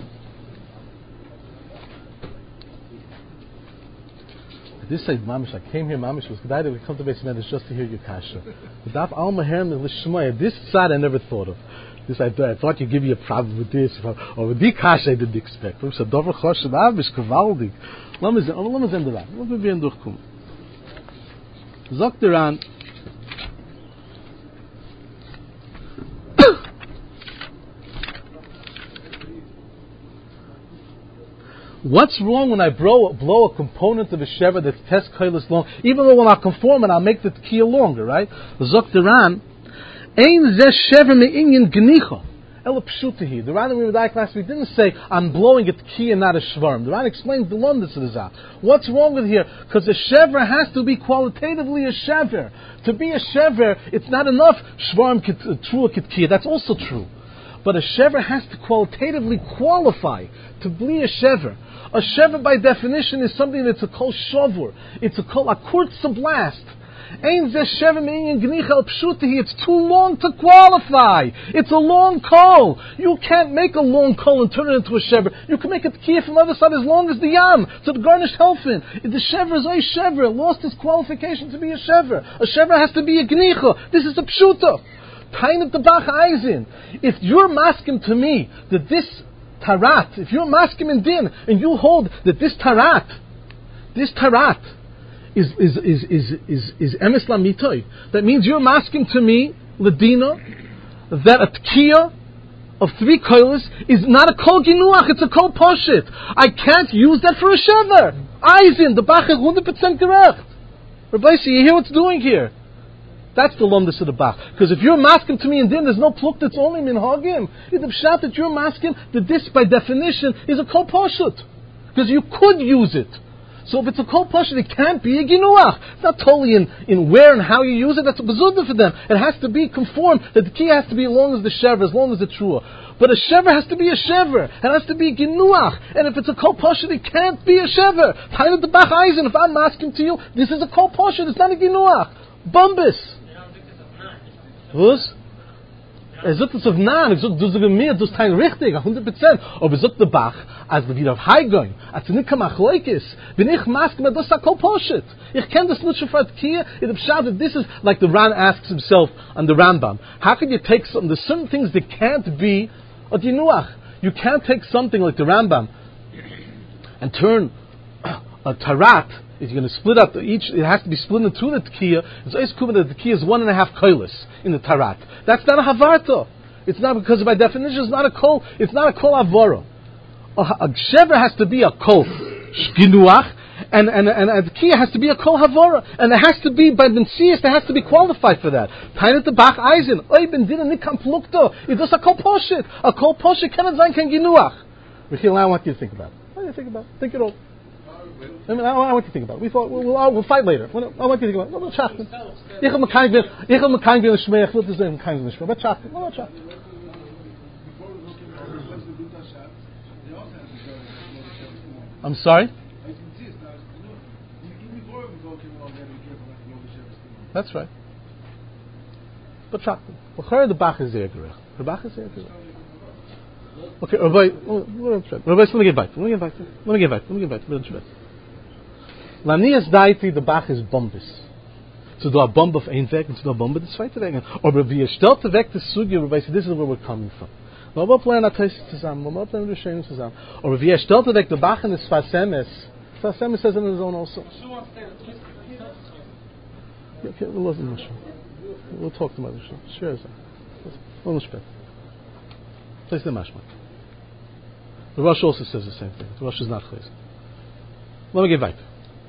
This side, Mamish, I came here, Mamish, was Kedai that we come to Beis Medrash just to hear your kasha. Daf Al Maher L'Shmoya, this side I never thought of. This I thought you'd give me a problem with this, or with the kasha I didn't expect. So Dover Choshen Avish Kavaldik. Lass uns enden da. Lass uns wieder durchkommen. Sagt der Ran, what's wrong when I blow a component of a shever that's tes kailas long, even though when I conform it, I'll make the tkiyah longer, right? Zok the Ran, ein zeh shever me'inyan gnicha, ela pshutahi. The Ran that we were like last week didn't say, I'm blowing a tkiyah, not a shvarm. The Ran explains the londus of the zah. What's wrong with here? Because a shever has to be qualitatively a shever. To be a shever, it's not enough shvarm trua tkiyah. That's also true. But a shever has to qualitatively qualify to be a shever. A shever, by definition, is something that's a kol shavur. It's a kurtza blast. It's too long to qualify. It's a long kol. You can't make a long kol and turn it into a shever. You can make a tkiyah from the other side as long as the yam. So the garnish helfin. The shever is a shever. It lost its qualification to be a shever. A shever has to be a gnicha. This is a pshuta. Tainat the Bach Eisen. If you're masking to me that this tarat, if you're masking in din and you hold that this tarat is emes lamitoy, that means you're masking to me ladina that a tkiyah of 3 koilas is not a kol ginuach, it's a kol poshit. I can't use that for a shever. Eisen, the Bach is 100% correct. Rabbi, you hear what's doing here? That's the lumdus of the Bach. Because if you're masking to me in din, there's no pluk that's only minhagim. It's a pshat that you're masking that this, by definition, is a kol pashut. Because you could use it. So if it's a kol pashut, it can't be a ginuach. It's not totally in where and how you use it. That's a bezudah for them. It has to be conformed. That the key has to be as long as the shever, as long as the trua. But a shever has to be a shever. It has to be a ginuach. And if it's a kol pashut, it can't be a shever. Tainat the Bach Eisen. If I'm masking to you, this is a kol pashut. It's not a ginuach. Bumbus. Was? Sagt es auf Nahen, sagt, du sagst mir, du ist kein richtig, 100%. Aber sagt der Bach, als wir wieder auf Hai gehen, als nicht kann Machloikis, bin ich mask, aber das ist kol poshet. Ich kenne das nicht schon für Tkiyah, in the pshat that this is, like the Ran asks himself on the Rambam, how can you take something, there's certain things that can't be a dinuach. You can't take something like the Rambam and turn a tarat. If you're going to split up it has to be split into the tkiyah. It's always cool that the tkiyah is 1.5 koilis in the tarat. That's not a havarta. It's not, because by definition it's not a kol. It's not a kol avara. A shever has to be a kol shginuach, and a tkiyah has to be a kol havara, and it has to be by bensias. It has to be qualified for that. Tainat the Bach Eisen. Oy ben din nikam plukto. It does a kol poshet. A kol poshet cannot zayin kan ginuach. Rechil, I want you to think about it. What do you think about it? Think it all. I want you to think about it. We thought we'll fight later. I want you to think about it. What about Ich habe mir kein Schmäh. Ich will das sagen, kein Schmäh. What about I'm sorry? That's right. But the Bach is there, the Bach is there. Okay, Rabbi, let me get back. Lanias daiti the Bach is bombis. So do a bomb of ein weg and so do a bomb of the zweite weg. Or wie stellte weg the sugi, Rabbi said, this is where we're coming from. Wir planen a Teis zusammen, wir planen die Schönen zusammen. Or wie stellte weg the Bach in the Sfasemes. Sfasemes says in his own also. Okay, we'll listen to We'll talk to Mother Shem. Sure as that. We'll respect. Place the mashma. The Rosh also says the same thing. The Rosh is not chayz. Let me get back.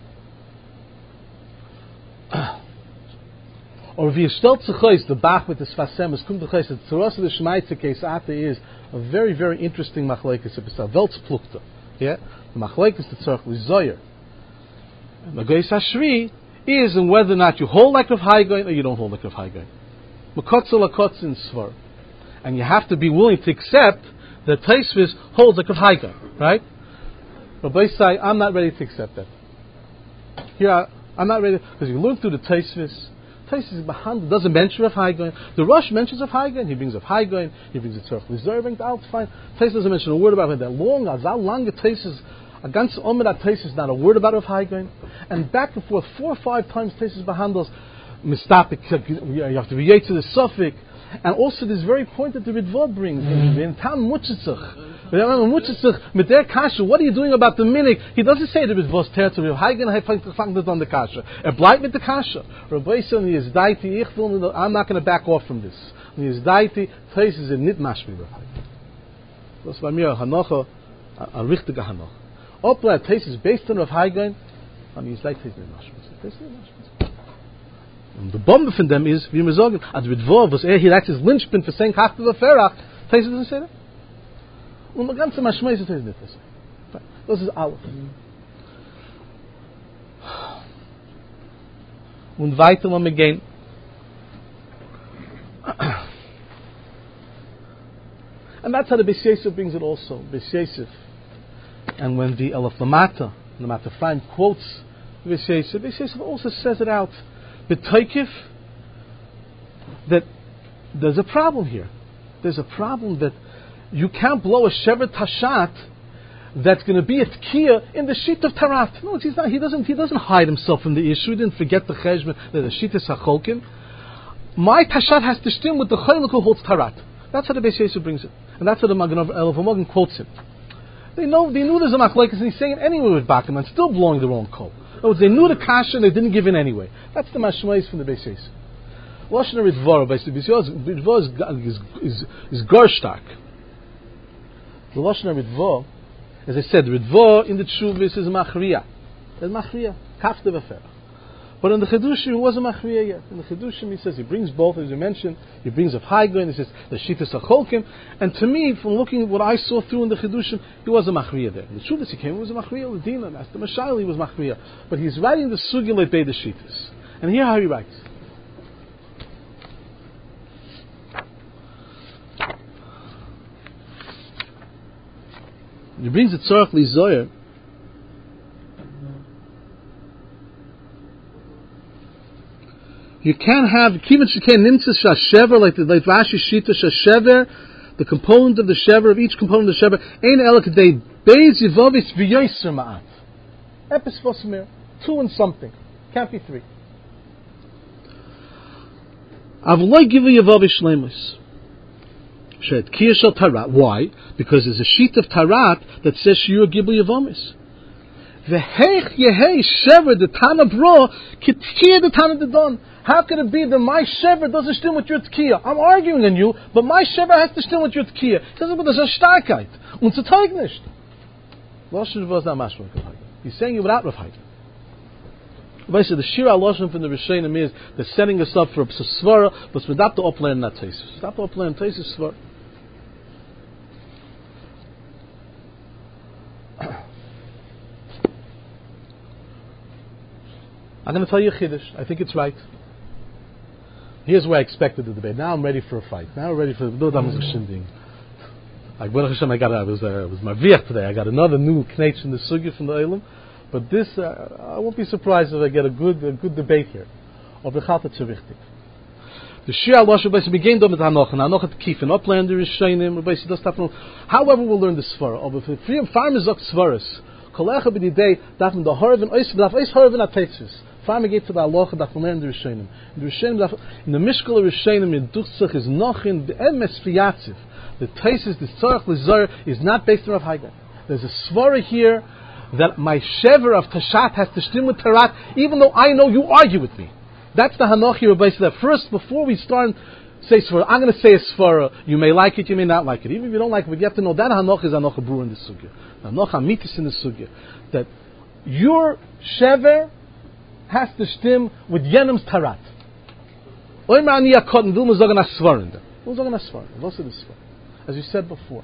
Or if you start to chayz, the Bach with the Sfasemes, kum to chayz, the Tzoras of the Shemaitze case after is a very, very interesting machlekes. It's a Weltplukta. Yeah? The machlekes, the Tzarech Lizoyer. And the Geis Hashri is in whether or not you hold like Rav Haigain or you don't hold like Rav Haigain. Makotza lakotza in Svar. And you have to be willing to accept that Taisvis holds like Rav Haigain, right? Rabbi say, I'm not ready to accept that. Here, I'm not ready, because you look through the Taisvis behind doesn't mention Rav Haigain. The Rosh mentions Rav Haigain. He brings Rav Haigain. He brings the Tzarech Lizoyer. That's fine. Taisvis doesn't mention a word about it. That long, as how long it Taisvis, a ganz omer that Taisvis, not a word about Rav Haigain. And back and forth, 4 or 5 times Taisvis behind us. Mistapik, you have to be to the suffix. And also this very point that the Ritva brings in Tam Mutchitzach. Mit der Kasha, what are you doing about the minik? He doesn't say the Ritva's territory. Haigen fangt on the Kasha. Bleibt mit the Kasha. Rabbi said, I'm not going to back off from this. When he is daiti, Teis is nit mashmi Rav Haigen. Das war mir Hanocha, a richtige Hanocha. Obla Teis is based on Rav Haigen, and he is daiti is nit mashmi. Und the bomb von them is, wie wir sagen, als Ritva, was hier hat, ist Lynchpin für sein Kachtel und Ferach. Teis doesn't say that. Und der ganze Mashmei ist nicht das. Das ist alles. Und weiter wollen wir gehen. And that's how the Beis Yosef brings it also. Beis Yosef. And when the Elef Lamata Freim quotes Beis Yosef also says it out. B'toikif, that there's a problem here. There's a problem that you can't blow a shevet tashat that's going to be a tkiya in the sheet of tarat. No, he's not. He doesn't hide himself from the issue. He didn't forget the cheshbon that the sheet is hacholkim. My tashat has to stem with the chaylik who holds tarat. That's how the Beis Yosef brings it, and that's how the Magen Avraham quotes him. They knew there's a machlekes, and he's saying it anyway with Bakim, and still blowing the wrong call. In other words, they knew the kasha and they didn't give in anyway. That's the mashmeis from the Beis Yosef. Lashon Ritva, basically, Ritva is garstark. The Lashon Ritva, as I said, Ritva in the Tshuvis is machriya. It's machriya, kafte v'ferach. But in the Chedushim, it wasn't machriya yet. In the Chedushim, he says he brings both, as you mentioned. He brings of Haigain, he says the Shittas HaCholkim. And to me, from looking at what I saw through in the Chedushim, he was a machriya there. In the Shuvas he came, he was a machriya. Ladina, that's the Mashayel, he was machriya. But he's writing the Sugi Le'bei the Shittas. And here how he writes. He brings the Tzarech Lizoyer. You can't have Kivan Sheken Nimtza Shashever like Rashi Shita Shashever, the component of the Shever of each component of the Shever. Ein Elakadei Beis Yivovis V'Yoyser Ma'at. Epis Vosmer, 2 and something. Can't be 3. Avloi Givu Yivovis Shlemus. Shed Kiyah Shel Tarat. Why? Because there's a sheet of Tarat that says Shiur Gibu Yivomis. V'heich Yehei Shever the Tana Bro Kitkiyah the Tana Dedon. How could it be that my shever doesn't stem with your tkiyah? I'm arguing on you, but my shever has to stem with your tkiyah. Because there's a starkheit. Und zu teug nicht. He's saying it without Rav Haigain. Basically, the Shira Loshen from the Rishonim is they're setting us up for a svara, but it's without the upland not tesis. Without the upland tesis svara. I'm going to tell you a chiddush. I think it's right. Here's where I expected the debate. Now I'm ready for a fight. Now I'm ready for the shindig. Like Baruch Hashem, I was my viach today. I got another new knetch in the sugya from the Eilim. But this, I won't be surprised if I get a good debate here. The The Shir Alosh Rabbi began with Hanoch, and Hanoch at Kif, and Upland, the Rishayim, Rabbi does not know. However, we'll learn the Svara. Of if farmers zok Svaras, Kolecha b'didei, dafim the Harvin, daf Ois Harvin at Tetzis. Farmer get to the Aloch, daf learn the Rishayim. The Rishayim, in the Mishkal of Rishayim, in Duchsach is Nochin, the Emes Fiyatziv. The Tetzis, the Tzarech Lizar, is not based on Rav Haigai. There's a Svara here that my Shever of Tashat has to stim with Tarat, even though I know you argue with me. That's the Hanochi Rabbi said that first, before we start say Svara, I'm going to say a Svara. You may like it, you may not like it. Even if you don't like it, but you have to know that Hanoch is Hanoch Brewer in the Sugya. Hanoch Amitis in the Sugya. That your Shever has to stim with Yenim's Tarat. As you said before.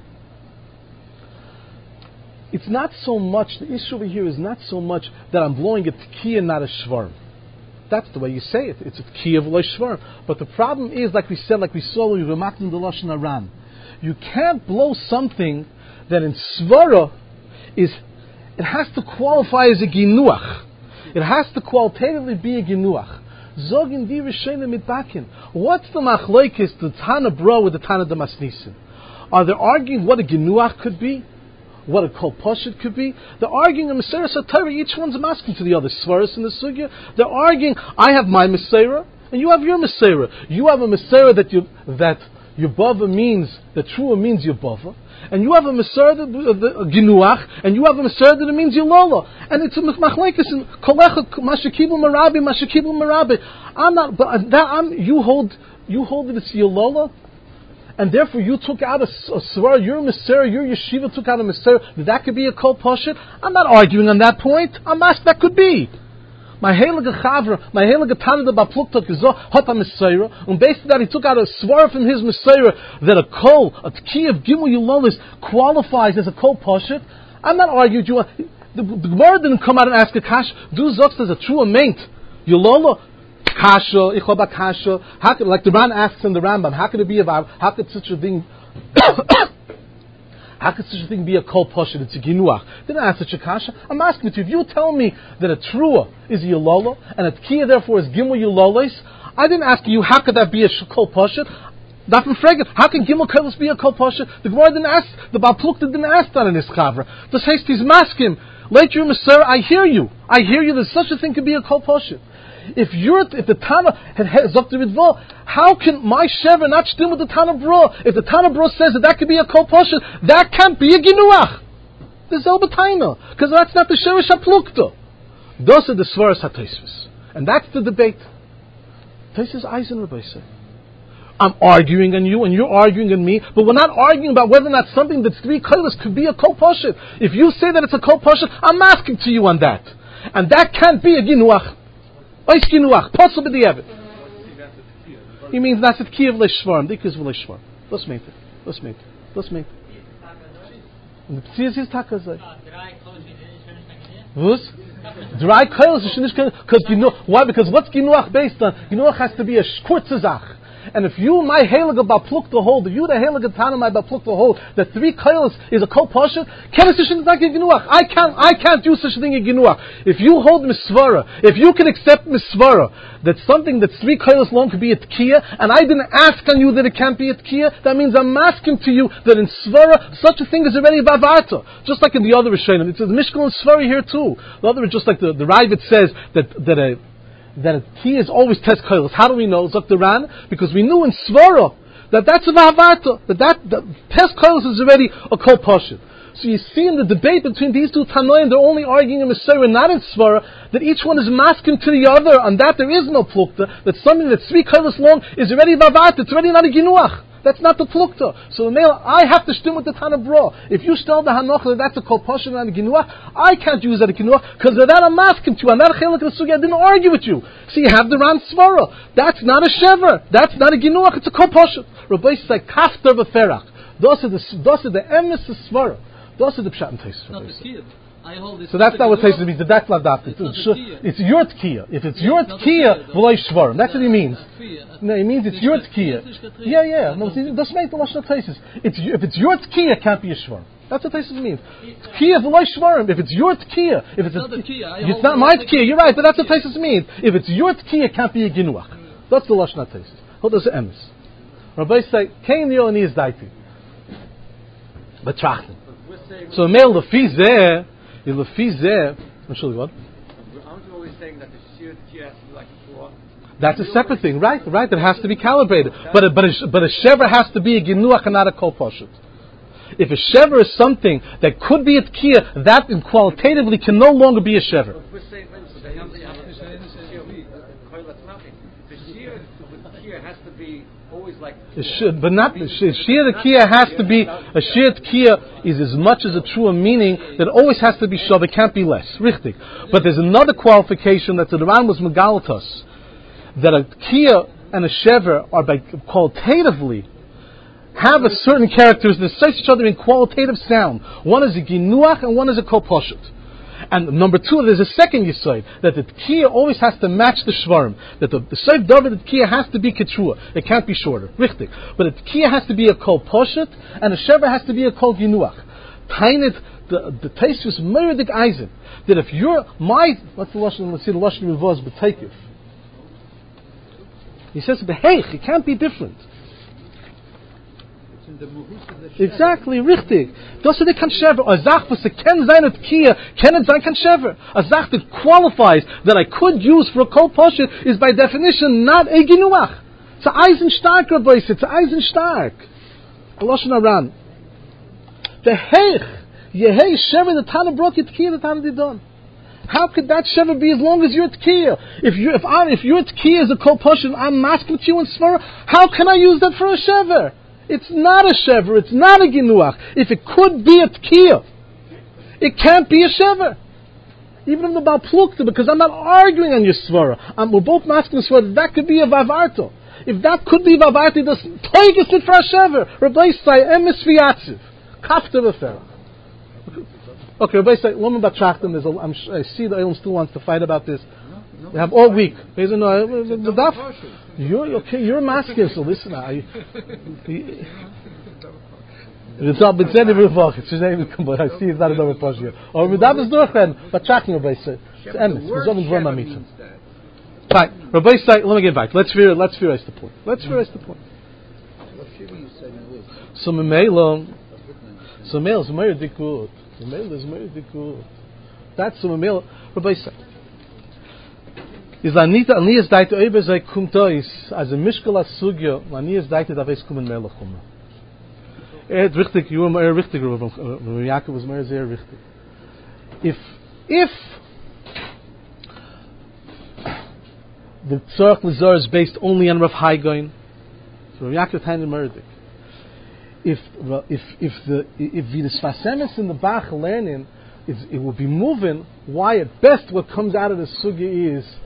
It's not so much, the issue over here is not so much that I'm blowing a Tkiya, not a Shvarm. That's the way you say it. It's a Tkiya of a Shvarm. But the problem is, like we said, like we saw, we were making the Lashon Aran. You can't blow something that in Svara it has to qualify as a Ginuach. It has to qualitatively be a Ginuach. Zogin di Rishayna mitbakin. What's the Machloikis, the Tana Bro with the Tana Damasnisim? Are they arguing what a Ginuach could be? What a Kol Poshet could be? They're arguing a Meseira Satara, each one's masking to the other. Svaras in the Sugya. They're arguing, I have my Meseira, and you have your Meseira. You have a Meseira that Yubava means, that Trua means Yubava, and you have a Meseira, the Ginuach, and you have a Meseira that it means Yolola. And it's a Machlekes in Kolecha, Mashakibu Marabi. You hold that it's Yolola, and therefore you took out a Svara, your Meseira, your Yeshiva took out a Meseira, that could be a Kol Poshet. I'm not arguing on that point. I'm asked that could be. My Heilige Chavra, my Heilige Tana de Baplukta Gezo Hot Meseira, and based on that he took out a Svara from his Meseira that a Tki of Gimel Yulolis qualifies as a Kol Poshet. I'm not arguing you. The Gemara didn't come out and ask a Kash. Do Zoks as a true maint. Yulola. Kasha, Ichoba Kasha. Like the Ran asks in the Rambam, how could it be about? How could such a thing? How could such a thing be a Kol Poshet? It's a Ginuach. Didn't ask such a Kasha. I'm asking you, if you tell me that a Trua is a Yolola and a Tkiya therefore is Gimel Yololis, I didn't ask you how could that be a Kol Poshet. How can Gimel Kolos be a Kol Poshet? The Gemara didn't ask. The Baal Plukta didn't ask that in his Chavra. The Heist is masking. Later, Meser, I hear you. That such a thing could be a Kol Poshet. If the Tana had Zokter Vidvo, how can my Shever not stim with the Tana Bro? If the Tana Bro says that could be a Kol Poshet, that can't be a Ginuach. The Zelbataina. Because that's not the Shever Shaplukta. Those are the Svaras HaTeisvis. And that's the debate. Teisvis Eisen Rabbi say. I'm arguing on you and you're arguing on me, but we're not arguing about whether or not something that's 3 Kailas could be a Kol Poshet. If you say that it's a Kol Poshet, I'm asking to you on that. And that can't be a Ginuach. Ois Ginuach, possible the Evid. He means that's it Kiev Leshvarm, Dikas Leshvarm. Let's make it. And the Psias is Takazai. What? Dry Kailas is Shinish because you know why? Because what's Ginuach based on? Ginuach has to be a Shkurtzazach. And if you, my Heilige Baplukta hold, if you, the Heilige Tana, my Baplukta hold, that 3 Kailas is a Kol Poshet, I can't do such a thing in Ginuach. If you hold Misvara, if you can accept Misvara, that something that's 3 Kailas long could be a Tkiya, and I didn't ask on you that it can't be a Tkiya, that means I'm asking to you that in Svara, such a thing is already Bavarta. Just like in the other Rishonim. It's a Mishkal and Svara here too. The other is just like the Ravid says that a Tkiya is always Tes Kailas. How do we know? Zok the Ran? Because we knew in Svara that's a Bavarta. That Tes Kailas is already a Kol Poshet. So you see in the debate between these two Tanoim, they're only arguing in Meseira, not in Svara, that each one is masking to the other, and that there is no Plukta, that something that's 3 Kailas long is already Bavarta, it's already not a Ginuach. That's not the Plukta. So I have to stim with the Tana Bro. If you tell the Hanoch that that's a Kol Poshet and a Ginuach, I can't use that a Ginuach, because of that I'm asking to you. I'm not a Chelik of the Sugi, I didn't argue with you. So you have the Ran Svara. That's not a Shever. That's not a Ginuach, it's a Kol Poshet. Rabbi says, Kafter B'ferach. Those are the Emes of Svara. Those are the Pshat and Teis. Not the Kiyah. I hold this. So that's not what Teis means. That's not that. It's your Tkiya. If it's your Tkiya, V'loi Shvarim. That's what he means. No, he means it's your Tkiya. Yeah. No, that's not the Lashon Teis. If it's your Tkiya, it can't be a Shvarim. That's what Teis means. Tkiya V'loi Shvarim. If it's your Tkiya, it's not my Tkiya. You're right, but that's what Teis means. If it's your Tkiya, it can't be a Ginuach. That's the Lashon Teis. Hold das emes. Rabbi say, kein yo ni is daiti. Betrachten. So a male lefizeh, what? Aren't you always saying that the sheer tkiyah has to be like a 4? That's a separate thing, right? Right, it has to be calibrated. But a shever has to be a ginuach and not a kol poshut. If a shever is something that could be a tkiyah, that qualitatively can no longer be a shever. We're saying so they have the sheer tkiyah has to be always like 4. But not the sheer tkiyah has to be a sheer tkiyah is as much as a true meaning that it always has to be shav. It can't be less. Richtig. But there's another qualification that the Ran was megalatos, that a tkiyah and a shever are by qualitatively have a certain characters that say each other in qualitative sound. One is a ginuach and one is a kol poshut. And number two, there's a second yisod, that the tkiyah always has to match the shvarim. That the seif davar, the tkiyah has to be ketrua. It can't be shorter. Richtig. But the tkiyah has to be a kol poshut and a shever has to be a kol ginuach. Tainet, the taste was meridik eisen. That if you're what's the lashon? Let's see the lashon rivaz b'teikif. He says, "Beheich, it can't be different." Exactly, richtig. Das ist kein shever. A zach was a ken zayin at kia, ken it zayin kan shever. A zach that qualifies that I could use for a kol poshut is by definition not a ginuach. It's a eisenstark, Rabbi. It's a eisenstark. A lashon aran. Beheich, yehei shever the tana brok it kia the tana didon. How could that shever be as long as your tkiyah? If your tkiyah is a kol poshut, I'm masking you in svara. How can I use that for a shever? It's not a shever. It's not a ginuach. If it could be a tkiyah, it can't be a shever. Even in the Baal Plukta, because I'm not arguing on your svara. We're both masking svara. That could be a vavarto. If that could be vavarto, does toigus it for a shever? Rabbi say emes v'yatziv kafta v'ferach. Okay, Rabbi say woman batrachtem. I see the Eilim still wants to fight about this. We have all week. You're masking, so listen. It's not been said every vach. It's his name, but I see it's not another posh or with that is durchen, but tracking Rabbi say it's emes. We're talking about mitzvah. Fine, Rabbi say. Let me get back. Let's figure the point. So Memeilo is very good. That's so Memeilo. Rabbi say. Is anita alnias daite over sei kumtois as a mishkala sugyo alnias daite da weis kommen mehr lachum. Richtig, you are richtig, Yaakov was more sehr richtig. If the Tzorach Lazar is based only on Rav Haigoin, so Yaakov handed Merdik. If the Sfasemis in the Bach learning it will be moving, why at best what comes out of the sugya is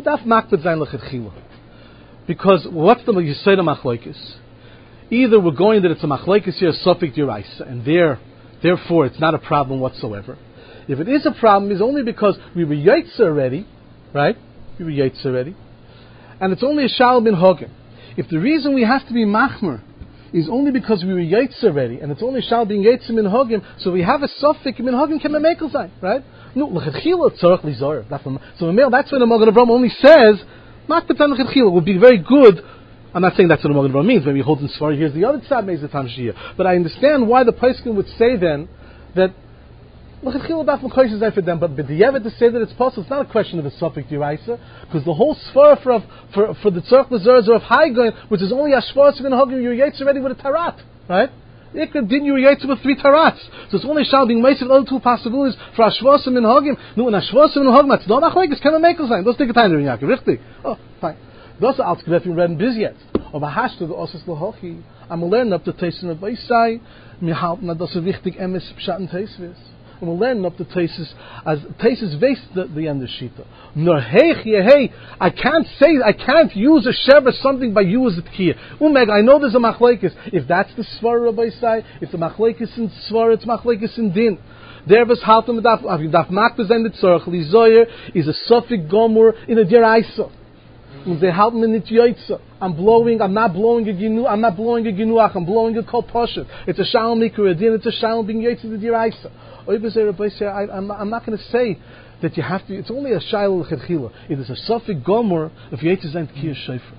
because what's the Yisayda Machlokes? Either we're going that it's a Machlokes here, a Sofik Diraisa, and therefore it's not a problem whatsoever. If it is a problem, it's only because we were Yaitza already, right? And it's only a Shal bin Hogan. If the reason we have to be Machmer is only because we were Yaitza already, and it's only Shal bin Yaitza bin Hogan, so we have a Sofik bin Hogan can be Mekel sein, right? No, l'chadchila tzorach lizor. So that's when the Magen Avraham only says, "Makbatan l'chadchila" would be very good. I'm not saying that's what the Magen Avraham means. Maybe holding svar. Here's the other tzad meis the tamshiyah. But I understand why the Poskim would say then that l'chadchila daf l'koysh is for them. But b'diavad to say that it's possible, it's not a question of a suffix diraisa, because the whole svar for the tzorach lizor is of Haigoin, which is only ashvos in hagim you're yaitz already with a tarat, right? Didn't you yaitz with 3 tarats? So it's only shall being made of other 2 possibilities for ashvasim and hagim. No, and ashvasim and hagim. It's not machlokes. Can make us sein? Those take a time in Yaakov. Richtig. Oh, fine. Those are altsgevet we read in biz yet. Of a hash to the osis lahochi. I'm learning up the taste in the beisai. Mi halt na das wichtig emes pshaten taisvis. And we'll learn up the tases as tases waste the end of shita. Nor hey, I can't use a shever something by you as a tkiyah. Umeg, I know there's a machlekes. If that's the svara Rabbi say, if the machlekes in svara, it's machlekes in din. There was haltem daf makbez and the tzorach lizoyer is a sofik gomur in a deraisa. And they haltem in it yaitza. I'm not blowing a ginuach, I'm blowing a kol poshet. It's a shalom mikra din, it's a shalom being yaitza the deraisa. I'm not going to say that you have to. It's only a shayla l'chadchila. It is a sofik gomor if yaitz and kiyah shayfer.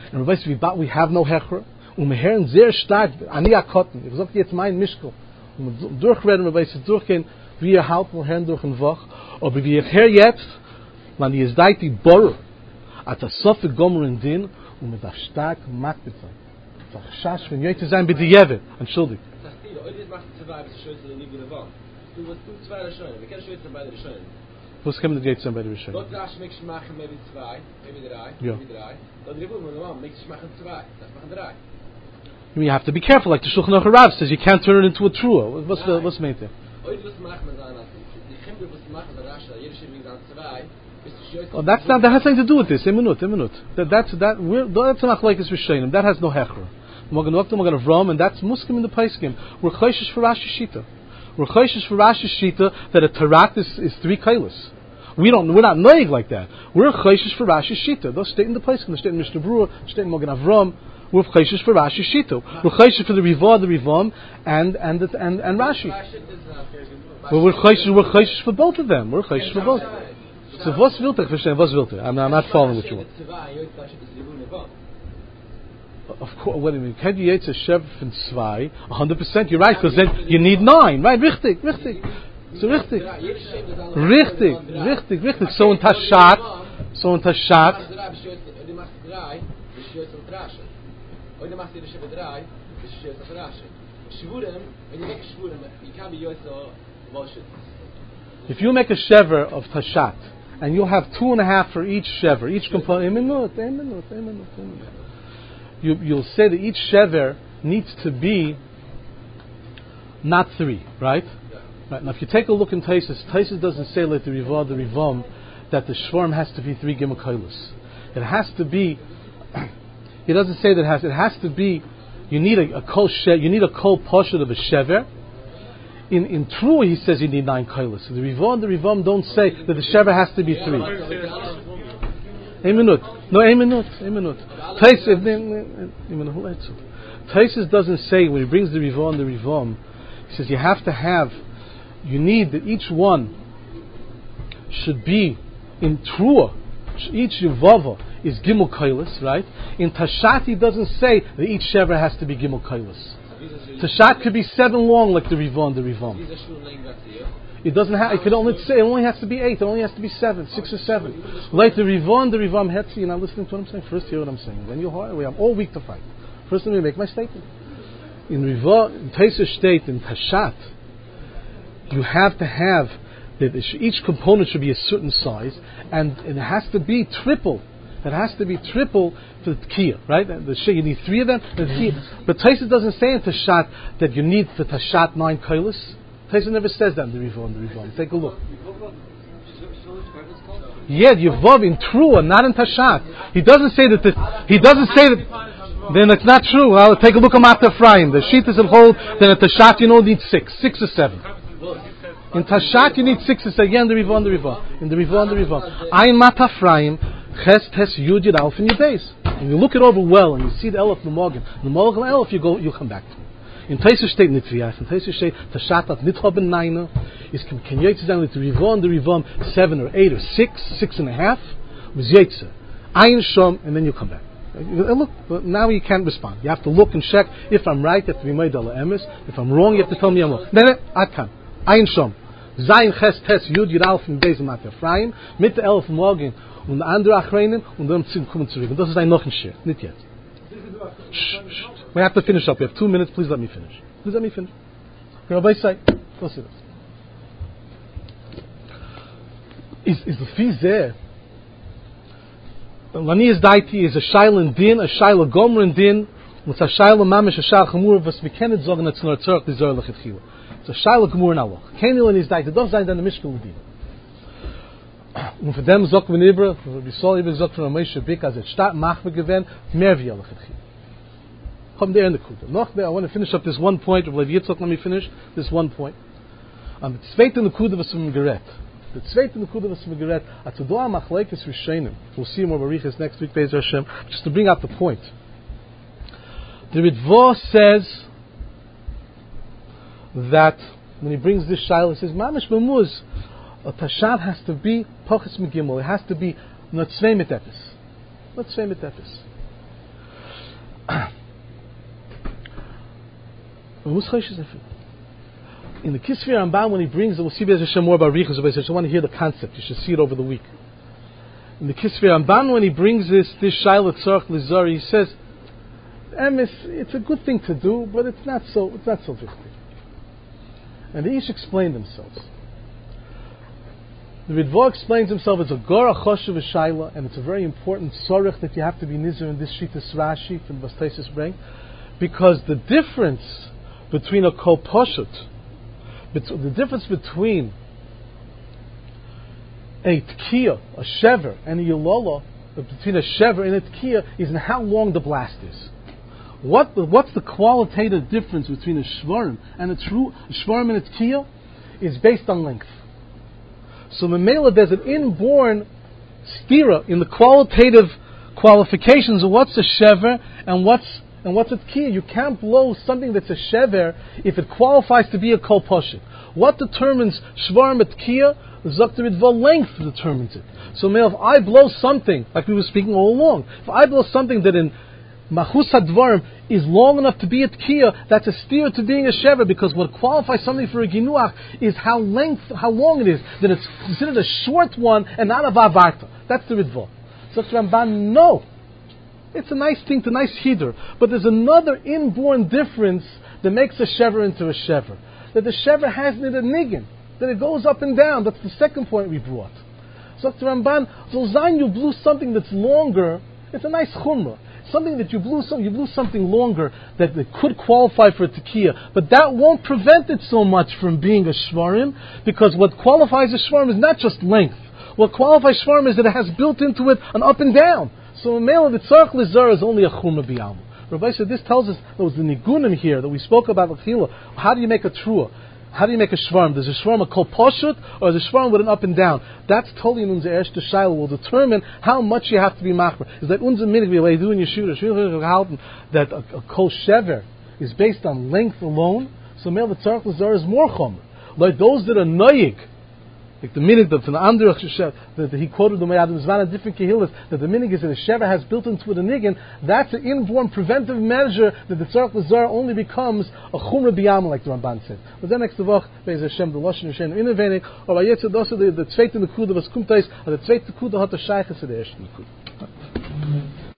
And we have no Hechra. Und wir hören sehr stark, Ani Akotten, ich sage jetzt mein Mischkel, und wir durchreden, wir wissen durchgehen, wie ihr halten, wir hören durch ein Woch, aber wie ich höre jetzt, man die ist die Borre, at a Sofe Gomer in Din, und mit der stark Makbet sein. Das Schasch, wenn ihr zu sein, bitte Jewe, entschuldigt. Das ist die, heute machst du zwei, bis du schönst, und nicht wieder wahr. Du zwei der Schöne, wir können schönst beide der Schöne. Was kommen die jetzt an bei der Rishon? Dort darfst du mich machen, maybe zwei, maybe drei, maybe drei. Dort drüben, man mich machen zwei, das machen drei. You have to be careful, like the Shulchan Aruch Rav says, you can't turn it into a trua. What's meant there? Heute was machen wir dann, die Kinder was machen, der Rasha, jeder schön wie dann zwei. Oh, that has nothing to do with this. A minute. That's not like it's Rishonim. That has no hechra. We're going to Avram, and that's Muskim in the Paiskim. We're chayshish for Rashi Shita. We're chayshish for Rashi Shita that a tarat is 3 kailas. We're not noig like that. We're chayshish for Rashi Shita. Those state in the Paiskim. They state in Mishnah Berurah. State in Magen Avram. We're chayshish for Rashi Shita. We're chayshish for the Rivam, and Rashi. But we're chayshish for both of them. We're chayshish for both. So was will ich verstehen? Was will ich? I'm not following what you want. Of course, wait a minute. Can you eat a shev from 2? 100%. You're right, because then you need 9. Right? Richtig. So richtig. So in Tashat. If you make a shever of Tashat, and you'll have 2.5 for each shever, each component. You'll say that each shever needs to be not 3, right? Right. Now, if you take a look in Taisus doesn't say like the Rivam that the shvorm has to be 3 gimel kailos. It has to be. He doesn't say that it has to be. You need a kol poshet of a shever. In Trua, he says you need 9 kailos. The Rivam don't say that the shever has to be 3. A minute. Taisus doesn't say, when he brings the Rivam, he says you have to have, you need that each one should be in Trua. Each Yevava is Gimel Kailas, right? In Tashat, he doesn't say that each shever has to be Gimel Kailas. Tashat could be 7 long, like the Rivam. It doesn't have. It only has to be 8. It only has to be 7, 6 or 7. Like the Rivam Hetzi. You're not listening to what I'm saying. First, hear what I'm saying. Then you hear. We have all week to fight. First, let me make my statement. In Rivam, Taisus state in Tashat, you have to have that each component should be a certain size, and it has to be triple. It has to be triple for the Tkiyah, right? You need 3 of them. But Taisus doesn't say in Tashat that you need for Tashat 9 kailos. Taisus never says that in the Rivam. Take a look. Yeah, Yevav in Trua, not in Tashat. He doesn't say that. Then it's not true. I'll take a look at Mata Ephraim. The sheet is of hold. Then at Tashat you need 6 or 7. In Tashat you need 6 or 7. Again, the Rivam. In the Rivam. Ayin Mata Ephraim. Ches Yud Yud Alf in your base. And you look it over well, and you see the Elef L'Mogen. The Mogen Elef, you'll come back to. In Taisus steht Nitzvias. In Taisus steht Tashat at Nithob and Naina. Is can Yetzer down with the Rivam 7 or 8 or 6.5. Was Yetzer. Ayin Shom, and then you come back. Look, now you can't respond. You have to look and check. If I'm right, you have to be made ala emes. If I'm wrong, you have to tell me I'm wrong. Atkan. Ayin Shom. Zayin Ches Yud Yud Alf in Beis Mat Ephraim. Mit der Elef Mogen. Und andere Achreinen, und dann kommen zurück. Und das ist ein noch ein Shir. Nicht jetzt. We have to finish up. We have 2 minutes. Please let me finish. Rabbi say, go see this. Is the fee there? Lanias Daiti is a Shailan Din, a Shaila Gomrin Din, with a Shaila Mamish, a Shaila Chamur, was we can't sagen, it's not a Tzorach, the Zohar Lechetchila. It's a Shaila Gomur Nalach. Kein Lanias Daiti, das sein dann der Mishkel Ledin. Und für dem sagt man Ibra, wie soll Ibra sagt von der Moshe Bik, als statt Machwe gewinnt, mehr wie alle Chetchila. Come there in the Kuda. Noch there, I want to finish up this one point of Lev Yitzchak, let me finish this one point. The Tzveit in the Kuda was from Geret. The Tzveit in the Kuda was from Geret. At the Doa Machlekes Rishonim. We'll see more Barichas next week, Be'ez Hashem, just to bring out the point. The Ritva says that when he brings this Shaila, he says, Mamish B'muz, a Tashat has to be Pochas Megimel. It has to be not Tzvei Metefes. In the Kisvei Ramban, when he brings, we'll see Be'ez Hashem more about Riechus, but I just want to hear the concept. You should see it over the week. In the Kisvei Ramban, when he brings this Shaila Tzarech Lizar, he says, Emes, it's a good thing to do, but it's not so wichtig. And they each explain themselves. The Ritva explains himself as a Gora Choshev Shaila, and it's a very important Tzarech that you have to be Nizar in this Shitas Rashi from Bastaisis Bring, because the difference between a Kol Poshut, the difference between a Tkiya, a Shever, and a Yolola, between a Shever and a Tkiya, is in how long the blast is. What's the qualitative difference between a Shvarim and a true Shvarim and a Tkiya is based on length. So Memela, there's an inborn stira in the qualitative qualifications of what's a Shever and what's a Tkiya. You can't blow something that's a Shever if it qualifies to be a Kol Poshut. What determines Shvarim and Tkiya? The Zakta Ritva length determines it. So if I blow something, like we were speaking all along, if I blow something that in Machus HaDvarim is long enough to be a Tkiya, that's a steer to being a Shever, because what qualifies something for a Ginuach is how long it is, that it's considered a short one and not a Vavarta. That's the Ritva. So Ramban, no. It's a nice thing, a nice heater, but there's another inborn difference that makes a Shever into a Shever. That the Shever has in it a niggin, that it goes up and down. That's the second point we brought. So Ramban, Zolzain, you blew something that's longer, it's a nice chumrah. Something that you blew something longer that could qualify for a tekiya, but that won't prevent it so much from being a shvarim, because what qualifies a shvarim is not just length. What qualifies shvarim is that it has built into it an up and down. So a male of the tzarech lizar is only a chumrah b'yalma. Rabbi said this tells us there was the nigunim here that we spoke about l'chila. How do you make a trua? How do you make a shvarm? Does a shvarm a kol poshut, or is a shvarm with an up and down? That's totally in unser erste shaila will determine how much you have to be machmer. Is that unser minig we do in Yeshua that a kol shever is based on length alone? So male the tzarech l'zar is more chomer. Like those that are noyig, like the minig from the Anderach that he quoted the Me'adim Zman, different kehillas, that the minig is that a shever has built into it a niggin. That's an inborn preventive measure that the tzarech l'zar only becomes a chumra b'yama, like the Ramban said. But then next the vach, Be'ez Hashem, the Lashon Hashem innovating, or by Yetzid also the zweite nekuda was kumtais, or the zweite nekuda hat a shaychus to the erste nekuda.